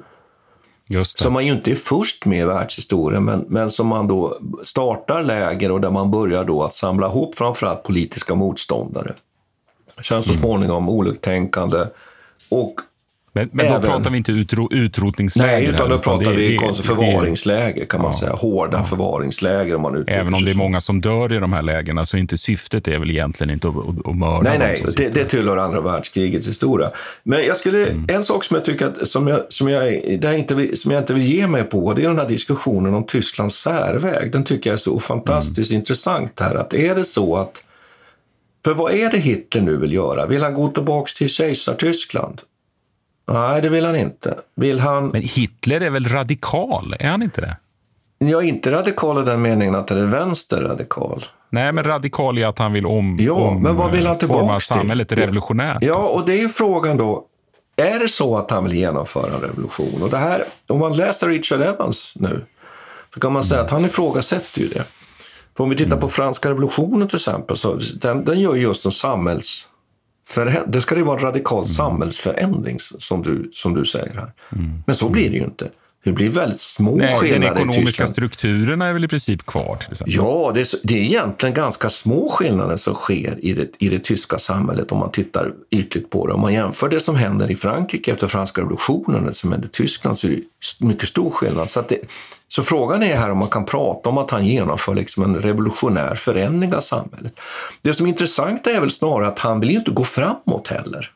Just det.
Som man ju inte är först med i världshistorien, men, men som man då startar läger och där man börjar då att samla ihop framförallt politiska motståndare. Sen så småningom mm. oliktänkande och
Men, men
även,
då pratar vi inte utro, utrotningsläger.
Nej, utan
här,
då
utan
pratar
det,
vi
det,
förvaringsläger kan man
ja,
säga. Hårda
ja.
förvaringsläger. Om man
Även om det är
så.
många som dör i de här lägena, så inte syftet är väl egentligen inte att, att, att mörda.
Nej, nej, det, det tillhör andra världskrigets historia. Men jag skulle, mm. en sak som jag tycker att, som jag, som jag, där inte, som jag inte vill ge mig på, det är den här diskussionen om Tysklands särväg. Den tycker jag är så fantastiskt mm. intressant här. Att är det så att, för vad är det Hitler nu vill göra? Vill han gå tillbaka till kejsartyskland? Nej, det vill han inte. Vill han...
Men Hitler är väl radikal, är han inte det?
Ja, inte radikal i den meningen att det är vänsterradikal.
Nej, men radikal i att han vill om,
ja,
om
men vad vill han
forma samhället revolutionärt.
Ja, och det är frågan då, är det så att han vill genomföra en revolution? Och det här, om man läser Richard Evans nu, så kan man säga mm. att han ifrågasätter ju det. För om vi tittar mm. på franska revolutionen till exempel, så den, den gör just en samhälls... För det ska det vara en radikal mm. samhällsförändring som du, som du säger här. Mm. Men så blir det ju inte. Det blir väldigt små
Nej,
skillnader.
Den ekonomiska strukturen är väl i princip kvar till exempel.
Ja, det är, det är egentligen ganska små skillnader som sker i det, i det tyska samhället om man tittar ytligt på det. Om man jämför det som händer i Frankrike efter franska revolutionen och som händer i Tyskland, så är det mycket stor skillnad. Så, att det, så frågan är här om man kan prata om att han genomför liksom en revolutionär förändring av samhället. Det som är intressant är väl snarare att han vill inte gå framåt heller.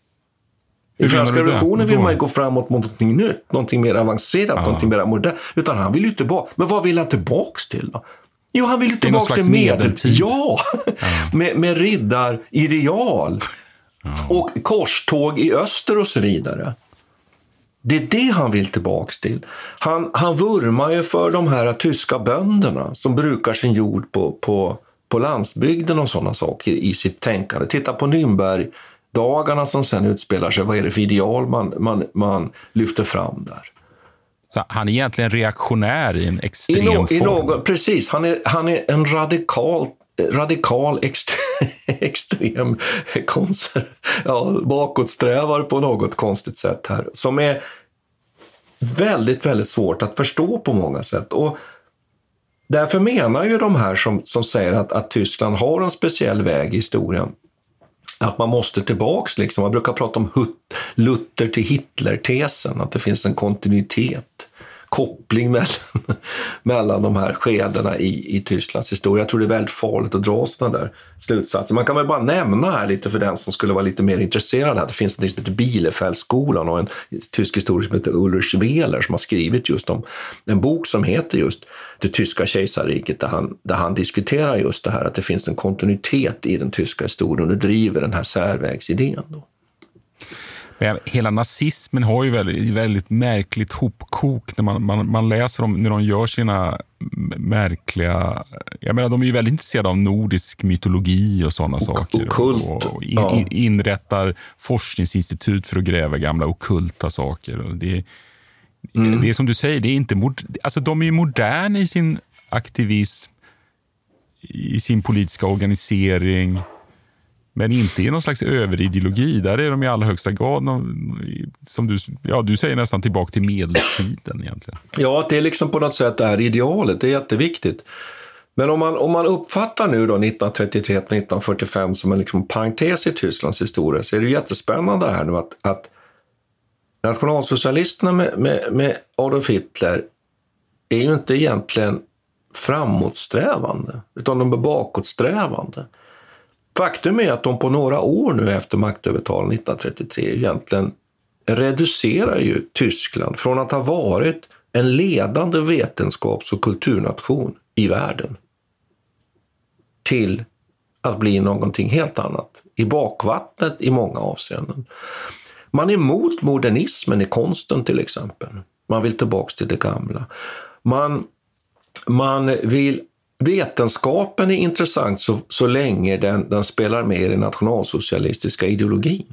I franska revolutionen vill man ju gå framåt mot någonting nytt, någonting mer avancerat, ja. någonting mer modernt. Utan han vill ju tillbaka. Men vad vill han tillbaks till då? Jo, han vill ju tillbaka till medeltid. Ja, ja. med, med riddarideal ja. och korståg i öster och så vidare. Det är det han vill tillbaks till. Han, han vurmar ju för de här tyska bönderna som brukar sin jord på, på, på landsbygden och sådana saker i sitt tänkande. Titta på Nürnberg. Dagarna som sen utspelar sig, vad är det för ideal man, man, man lyfter fram där?
Så han är egentligen reaktionär i en extrem
I no,
form.
I någon, precis, han är, han är en radikal, radikal ext, extrem konser, ja, bakåtsträvare på något konstigt sätt här. Som är väldigt, väldigt svårt att förstå på många sätt. Och därför menar ju de här som, som säger att, att Tyskland har en speciell väg i historien. Att man måste tillbaks liksom. Man brukar prata om Luther till Hitler-tesen. Att det finns en kontinuitet. koppling mellan, mellan de här skedena i, i Tysklands historia. Jag tror det är väldigt farligt att dra sådana där slutsatser. Man kan väl bara nämna här lite för den som skulle vara lite mer intresserad. Det finns något som heter Bielefeldskolan och en tysk historiker som heter Ulrich Wehler som har skrivit just om en bok som heter just Det tyska kejsarriket, där han, där han diskuterar just det här att det finns en kontinuitet i den tyska historien och det driver den här särvägsidén då.
Hela nazismen har ju väldigt, väldigt märkligt hopkok när man, man, man läser om när de gör sina märkliga... Jag menar, de är ju väldigt intresserade av nordisk mytologi och sådana och, saker.
Okult.
Och, och in, ja. inrättar forskningsinstitut för att gräva gamla okulta saker. Och det, mm. det är som du säger, det är inte mod, alltså de är ju moderna i sin aktivism, i sin politiska organisering, men inte i någon slags överideologi. Där är de i allra högsta grad, som du, ja, du säger, nästan tillbaka till medeltiden egentligen.
Ja, det är liksom på något sätt är idealet. Det är jätteviktigt. Men om man, om man uppfattar nu då nittonhundratrettiotre till nittonhundrafyrtiofem som en liksom parentes i Tysklands historia, så är det jättespännande här nu att, att nationalsocialisterna med, med, med Adolf Hitler är ju inte egentligen framåtsträvande, utan de är bakåtsträvande. Faktum är att de på några år nu efter maktövertagandet nittonhundratrettiotre egentligen reducerar ju Tyskland från att ha varit en ledande vetenskaps- och kulturnation i världen till att bli någonting helt annat. I bakvattnet i många avseenden. Man är emot modernismen i konsten till exempel. Man vill tillbaka till det gamla. Man, man vill... Vetenskapen är intressant så, så länge den, den spelar med i den nationalsocialistiska ideologin.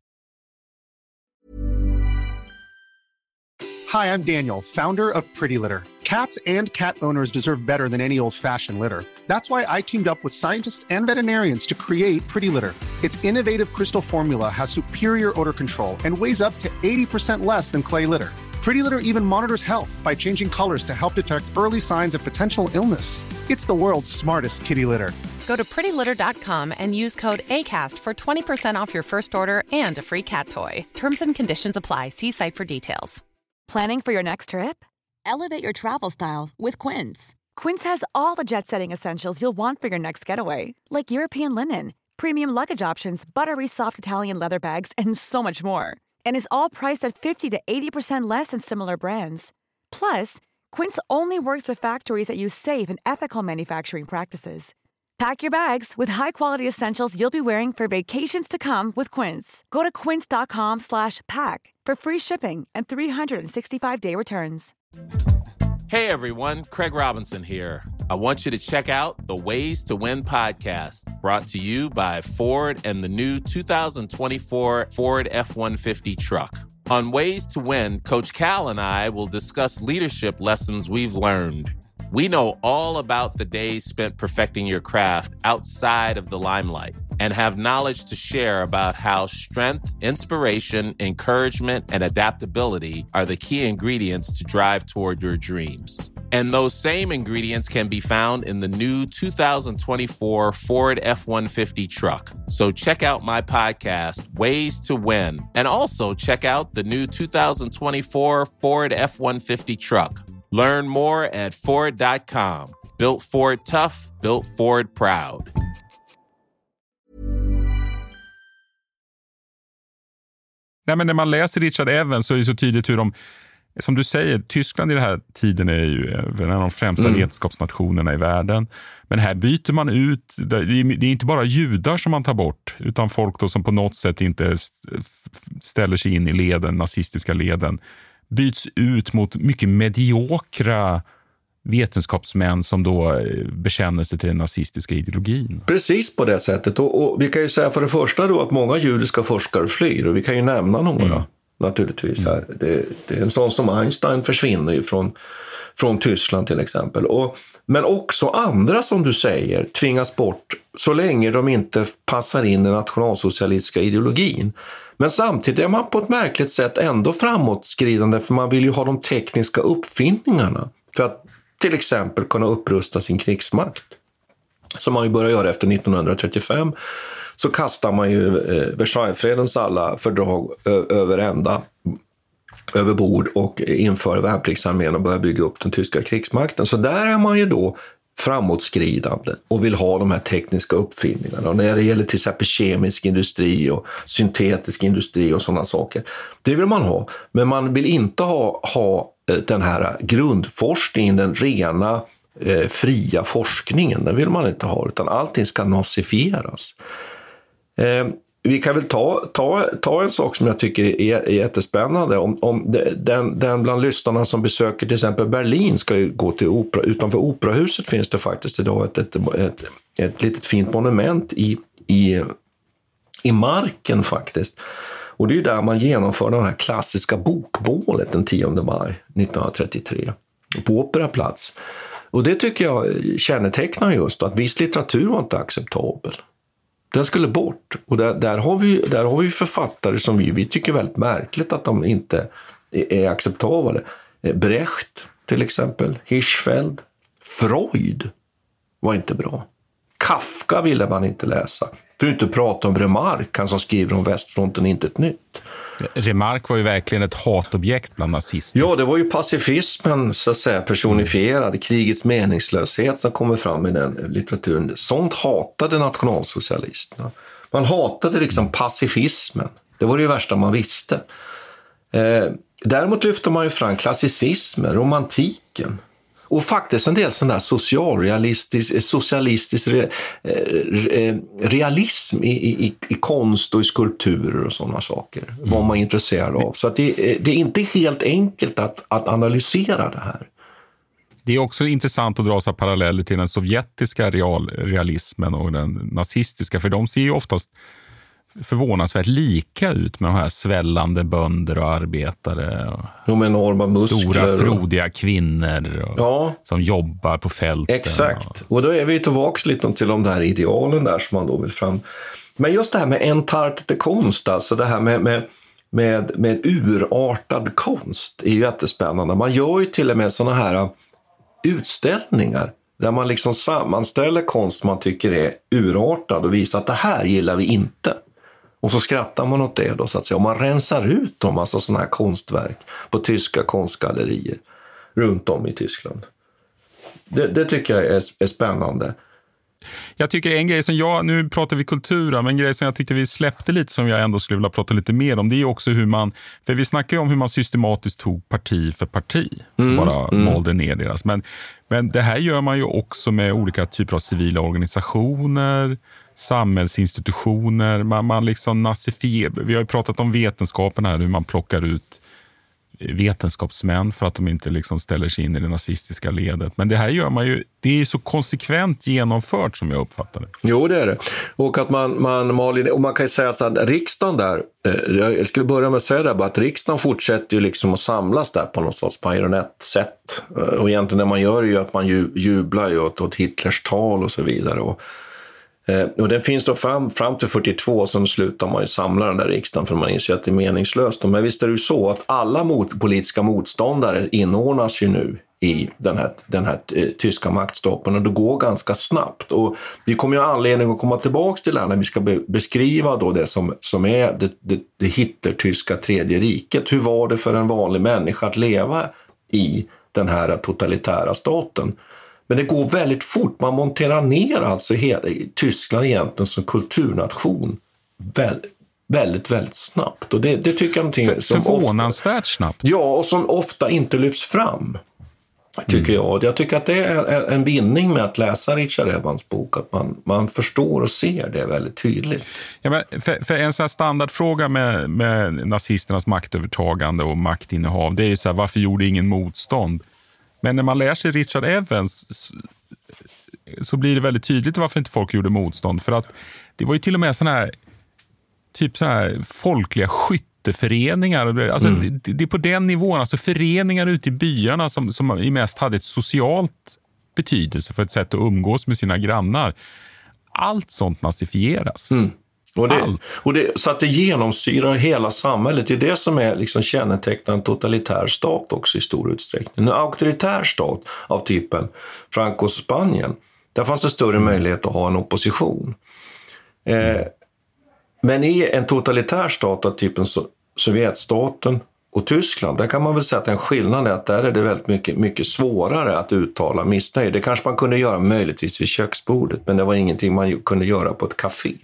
Hi, I'm Daniel, founder of Pretty Litter. Cats and cat owners deserve better than any old-fashioned litter. That's why I teamed up with scientists and veterinarians to create Pretty Litter. Its innovative crystal formula has superior odor control and weighs up to eighty percent less than clay litter. Pretty Litter even monitors health by changing colors to help detect early signs of potential illness. It's the world's smartest kitty litter.
Go to pretty litter dot com and use code ACAST for twenty percent off your first order and a free cat toy. Terms and conditions apply. See site for details.
Planning for your next trip?
Elevate your travel style with Quince.
Quince has all the jet-setting essentials you'll want for your next getaway, like European linen, premium luggage options, buttery soft Italian leather bags, and so much more. And is all priced at fifty to eighty percent less than similar brands. Plus, Quince only works with factories that use safe and ethical manufacturing practices. Pack your bags with high-quality essentials you'll be wearing for vacations to come with Quince. Go to quince dot com slash pack for free shipping and three sixty-five day returns.
Hey everyone, Craig Robinson here. I want you to check out the Ways to Win podcast, brought to you by Ford and the new two thousand twenty-four Ford F one fifty truck. On Ways to Win, Coach Cal and I will discuss leadership lessons we've learned. We know all about the days spent perfecting your craft outside of the limelight and have knowledge to share about how strength, inspiration, encouragement, and adaptability are the key ingredients to drive toward your dreams. And those same ingredients can be found in the new two thousand twenty-four Ford F one fifty truck. So check out my podcast, Ways to Win, and also check out the new two thousand twenty-four Ford F one fifty truck. Learn more at Ford dot com. Built Ford tough, built Ford proud.
Nej, men när man läser Richard Evans så är det så tydligt hur de, som du säger, Tyskland i den här tiden är ju en av de främsta mm. vetenskapsnationerna i världen. Men här byter man ut, det är inte bara judar som man tar bort, utan folk då som på något sätt inte ställer sig in i leden, nazistiska leden, byts ut mot mycket mediokra vetenskapsmän som då bekänner sig till den nazistiska ideologin.
Precis på det sättet. Och, och vi kan ju säga för det första då att många judiska forskare flyr, och vi kan ju nämna några mm. naturligtvis här. Det, det är en sån som Einstein försvinner ju från, från Tyskland till exempel. Och, men också andra som du säger tvingas bort så länge de inte passar in i den nationalsocialistiska ideologin. Men samtidigt är man på ett märkligt sätt ändå framåtskridande, för man vill ju ha de tekniska uppfinningarna för att till exempel kunna upprusta sin krigsmakt. Som man ju börjar göra efter nittonhundratrettiofem, så kastar man ju eh, Versaillesfredens alla fördrag ö- över ända. över bord och inför värnpliktsarmén och börjar bygga upp den tyska krigsmakten. Så där är man ju då framåtskridande och vill ha de här tekniska uppfinningarna. Och när det gäller till exempel kemisk industri och syntetisk industri och sådana saker. Det vill man ha, men man vill inte ha, ha den här grundforskningen, den rena eh, fria forskningen. Den vill man inte ha, utan allting ska nazifieras. Eh, Vi kan väl ta, ta, ta en sak som jag tycker är, är jättespännande. Om, om den, den bland lyssnarna som besöker till exempel Berlin ska ju gå till opera. Utanför operahuset finns det faktiskt idag ett, ett, ett, ett litet fint monument i, i, i marken faktiskt. Och det är ju där man genomför den här klassiska bokbålet den tionde maj nittonhundratrettiotre på Operaplats. Och det tycker jag kännetecknar just att viss litteratur var inte acceptabel. Den skulle bort. Och där, där, har vi, där har vi författare som vi, vi tycker väldigt märkligt att de inte är, är acceptabla. Brecht till exempel, Hirschfeld, Freud var inte bra. Kafka ville man inte läsa. För att inte prata om Remarque, han som skriver om västfronten inte ett nytt.
Remarque var ju verkligen ett hatobjekt bland nazister.
Ja, det var ju pacifismen så att säga personifierad, krigets meningslöshet som kommer fram i den litteraturen. Sånt hatade nationalsocialisterna. Man hatade liksom pacifismen. Det var det värsta man visste. Eh, däremot lyfte man ju fram klassicismen, romantiken. Och faktiskt en del sån där socialrealistisk, socialistisk re, re, realism i, i, i konst och i skulpturer och sådana saker. Mm. Var man intresserad av. Så att det, det är inte helt enkelt att, att analysera det här.
Det är också intressant att dra sig paralleller till den sovjetiska real, realismen och den nazistiska. För de ser ju oftast förvånansvärt lika ut med de här svällande bönder och arbetare. Och
de enorma muskler.
Stora, frodiga kvinnor och,
ja.
som jobbar på fälten.
Exakt. Och då är vi tillbaka lite till de där idealen där som man då vill fram. Men just det här med entartete konst, alltså det här med, med, med, med urartad konst är ju jättespännande. Man gör ju till och med såna här utställningar där man liksom sammanställer konst man tycker är urartad och visar att det här gillar vi inte. Och så skrattar man åt det då så att säga. Och man rensar ut dem, alltså sådana här konstverk på tyska konstgallerier runt om i Tyskland. Det, det tycker jag är, är spännande.
Jag tycker en grej som jag, nu pratar vi kultur, men en grej som jag tyckte vi släppte lite som jag ändå skulle vilja prata lite mer om, det är också hur man, för vi snackar ju om hur man systematiskt tog parti för parti, mm, bara mm. malde ner deras. Men, men det här gör man ju också med olika typer av civila organisationer, samhällsinstitutioner, man, man liksom nazifierar. Vi har ju pratat om vetenskapen här, hur man plockar ut vetenskapsmän för att de inte liksom ställer sig in i det nazistiska ledet. Men det här gör man ju, det är så konsekvent genomfört som jag uppfattar det.
Jo, det är det. Och att man, man maler, och man kan ju säga att riksdagen där, jag skulle börja med att säga det, bara att riksdagen fortsätter ju liksom att samlas där på något sorts marionettsätt. Och egentligen det man gör är ju att man jublar ju åt, åt Hitlers tal och så vidare. Och Och den finns då fram, fram till fyrtiotvå, så slutar man ju samla den där riksdagen för man inser att det är meningslöst. Men visst är det ju så att alla mot, politiska motståndare inordnas ju nu i den här, den här eh, tyska maktstoppen, och det går ganska snabbt. Och vi kommer ju ha anledning att komma tillbaka till det här när vi ska be, beskriva då det som, som är det, det, det hitlertyska tredje riket. Hur var det för en vanlig människa att leva i den här totalitära staten? Men det går väldigt fort. Man monterar ner alltså hela Tyskland egentligen som kulturnation väldigt, väldigt, väldigt snabbt. Och det, det tycker jag är någonting
för,
som
förvånansvärt
ofta,
snabbt.
Ja, och som ofta inte lyfts fram, tycker mm. jag. Jag tycker att det är en vinning med att läsa Richard Evans bok, att man, man förstår och ser det väldigt tydligt.
Ja, men för, för en sån här standardfråga med, med nazisternas maktövertagande och maktinnehav, det är ju så här, varför gjorde ingen motstånd? Men när man läser Richard Evans så blir det väldigt tydligt varför inte folk gjorde motstånd. För att det var ju till och med såna här, typ såna här folkliga skytteföreningar. Alltså mm. det, det är på den nivån, alltså föreningar ute i byarna som, som i mest hade ett socialt betydelse för ett sätt att umgås med sina grannar. Allt sånt massifieras. Mm.
Och det, och det, så att det genomsyrar hela samhället. Det är det som är liksom kännetecknar en totalitär stat också i stor utsträckning. En auktoritär stat av typen Franco och Spanien, där fanns det större möjlighet att ha en opposition. Eh, men i en totalitär stat av typen Sovjetstaten och Tyskland, där kan man väl säga att en skillnad är att där är det väldigt mycket, mycket svårare att uttala missnöje. Det kanske man kunde göra möjligtvis vid köksbordet, men det var ingenting man kunde göra på ett café.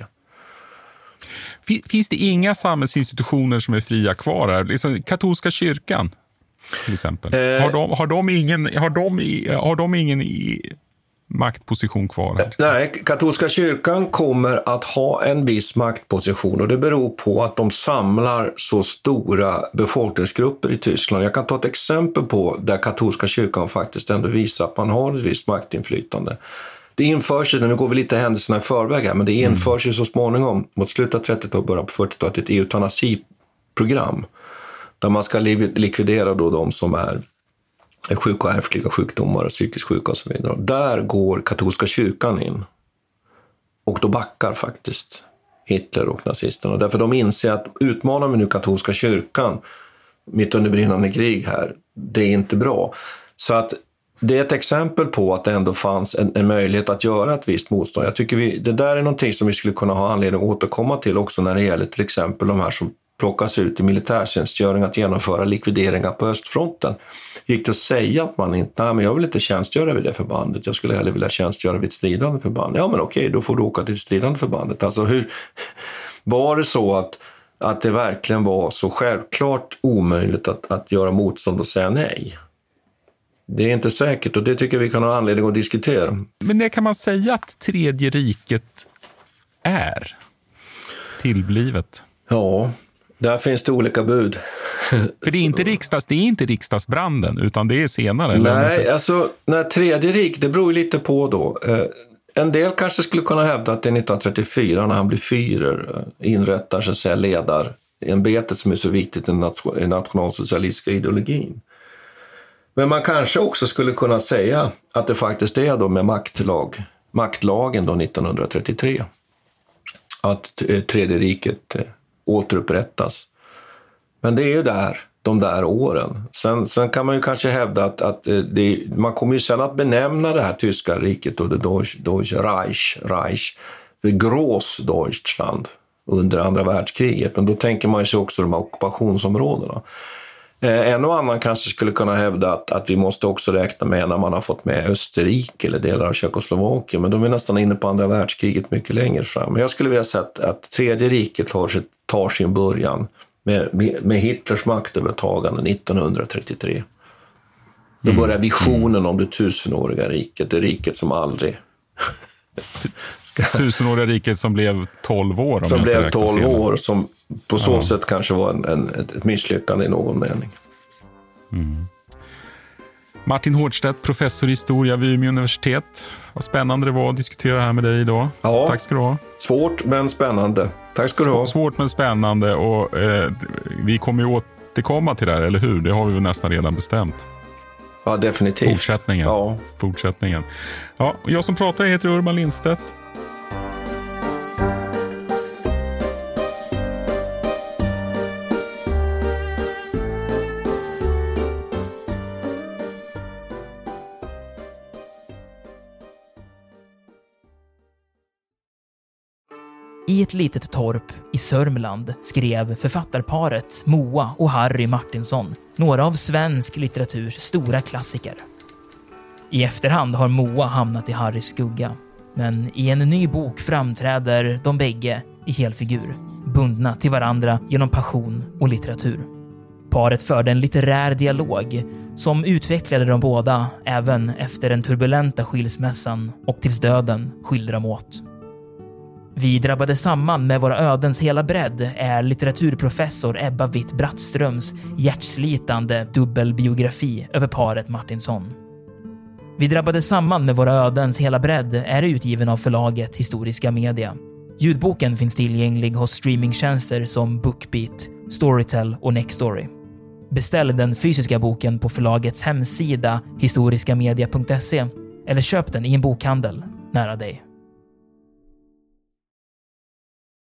Finns det inga samhällsinstitutioner som är fria kvar här? Liksom katolska kyrkan till exempel. Eh, har, de, har, de ingen, har, de, har de ingen i maktposition kvar här?
Nej, katolska kyrkan kommer att ha en viss maktposition och det beror på att de samlar så stora befolkningsgrupper i Tyskland. Jag kan ta ett exempel på där katolska kyrkan faktiskt ändå visar att man har ett visst maktinflytande. Det införs ju, nu går vi lite händelserna i förväg här, men det införs ju så småningom mot slutet av trettiotalet och början på fyrtiotalet ett eutanasiprogram där man ska likvidera då de som är sjuka och ärftliga sjukdomar och psykiskt sjuka och så vidare. Där går katolska kyrkan in och då backar faktiskt Hitler och nazisterna. Därför de inser att utmanar vi nu katolska kyrkan mitt under brinnande krig här, det är inte bra. Så att det är ett exempel på att det ändå fanns en, en möjlighet att göra ett visst motstånd. Jag tycker vi, det där är någonting som vi skulle kunna ha anledning att återkomma till också när det gäller till exempel de här som plockas ut i militärtjänstgöring att genomföra likvideringar på östfronten. Gick det att säga att man inte, nej men jag vill inte tjänstgöra vid det förbandet, jag skulle hellre vilja tjänstgöra vid ett stridande förband. Ja men okej, då får du åka till det stridande förbandet. Alltså hur, var det så att, att det verkligen var så självklart omöjligt att, att göra motstånd och säga nej? Det är inte säkert och det tycker vi kan ha anledning att diskutera.
Men det kan man säga att Tredje riket är tillblivet?
Ja, där finns det olika bud.
För det är inte, riksdags, det är inte riksdagsbranden utan det är senare?
Nej, alltså när Tredje riket, det beror ju lite på då. Eh, en del kanske skulle kunna hävda att det är nittonhundratrettiofyra när han blir Führer, inrättar så att säga ledarämbetet som är så viktigt i den nationalsocialistiska ideologin. Men man kanske också skulle kunna säga att det faktiskt är då med maktlag, maktlagen då nittonhundratrettiotre att Tredje riket återupprättas. Men det är ju där, de där åren. Sen, sen kan man ju kanske hävda att, att det, man kommer ju sen att benämna det här tyska riket och det Deutsche, Deutsche Reich, Reich för Großdeutschland under andra världskriget. Men då tänker man ju sig också de här ockupationsområdena. En och annan kanske skulle kunna hävda att, att vi måste också räkna med när man har fått med Österrike eller delar av Tjeckoslovakien. Men de är nästan inne på andra världskriget mycket längre fram. Men jag skulle vilja säga att, att Tredje riket tar, tar sin början med, med, med Hitlers maktövertagande nittonhundratrettiotre. Då börjar visionen om det tusenåriga riket, det riket som aldrig...
Tusenåriga riket som blev tolv år. Om
som blev tolv
fel.
år, som på så
ja.
sätt kanske var en, en, ett misslyckande i någon mening.
Mm. Martin Hårdstedt, professor i historia vid Umeå universitet. Vad spännande det var att diskutera här med dig idag.
Ja,
tack ska du ha.
Svårt men spännande. Tack ska du ha.
Svårt men spännande och eh, vi kommer ju återkomma till det här, eller hur? Det har vi väl nästan redan bestämt.
Ja, definitivt.
Fortsättningen.
Ja.
Fortsättningen. Ja, och jag som pratar heter Urban Lindstedt.
I ett litet torp i Sörmland skrev författarparet Moa och Harry Martinsson några av svensk litteraturs stora klassiker. I efterhand har Moa hamnat i Harrys skugga, men i en ny bok framträder de bägge i helfigur, bundna till varandra genom passion och litteratur. Paret förde en litterär dialog som utvecklade de båda även efter den turbulenta skilsmässan och tills döden skilde dem åt. Vi drabbade samman med våra ödens hela bredd är litteraturprofessor Ebba Witt-Brattströms hjärtslitande dubbelbiografi över paret Martinsson. Vi drabbade samman med våra ödens hela bredd är utgiven av förlaget Historiska Media. Ljudboken finns tillgänglig hos streamingtjänster som Bookbeat, Storytel och Nextory. Beställ den fysiska boken på förlagets hemsida historiskamedia punkt se eller köp den i en bokhandel nära dig.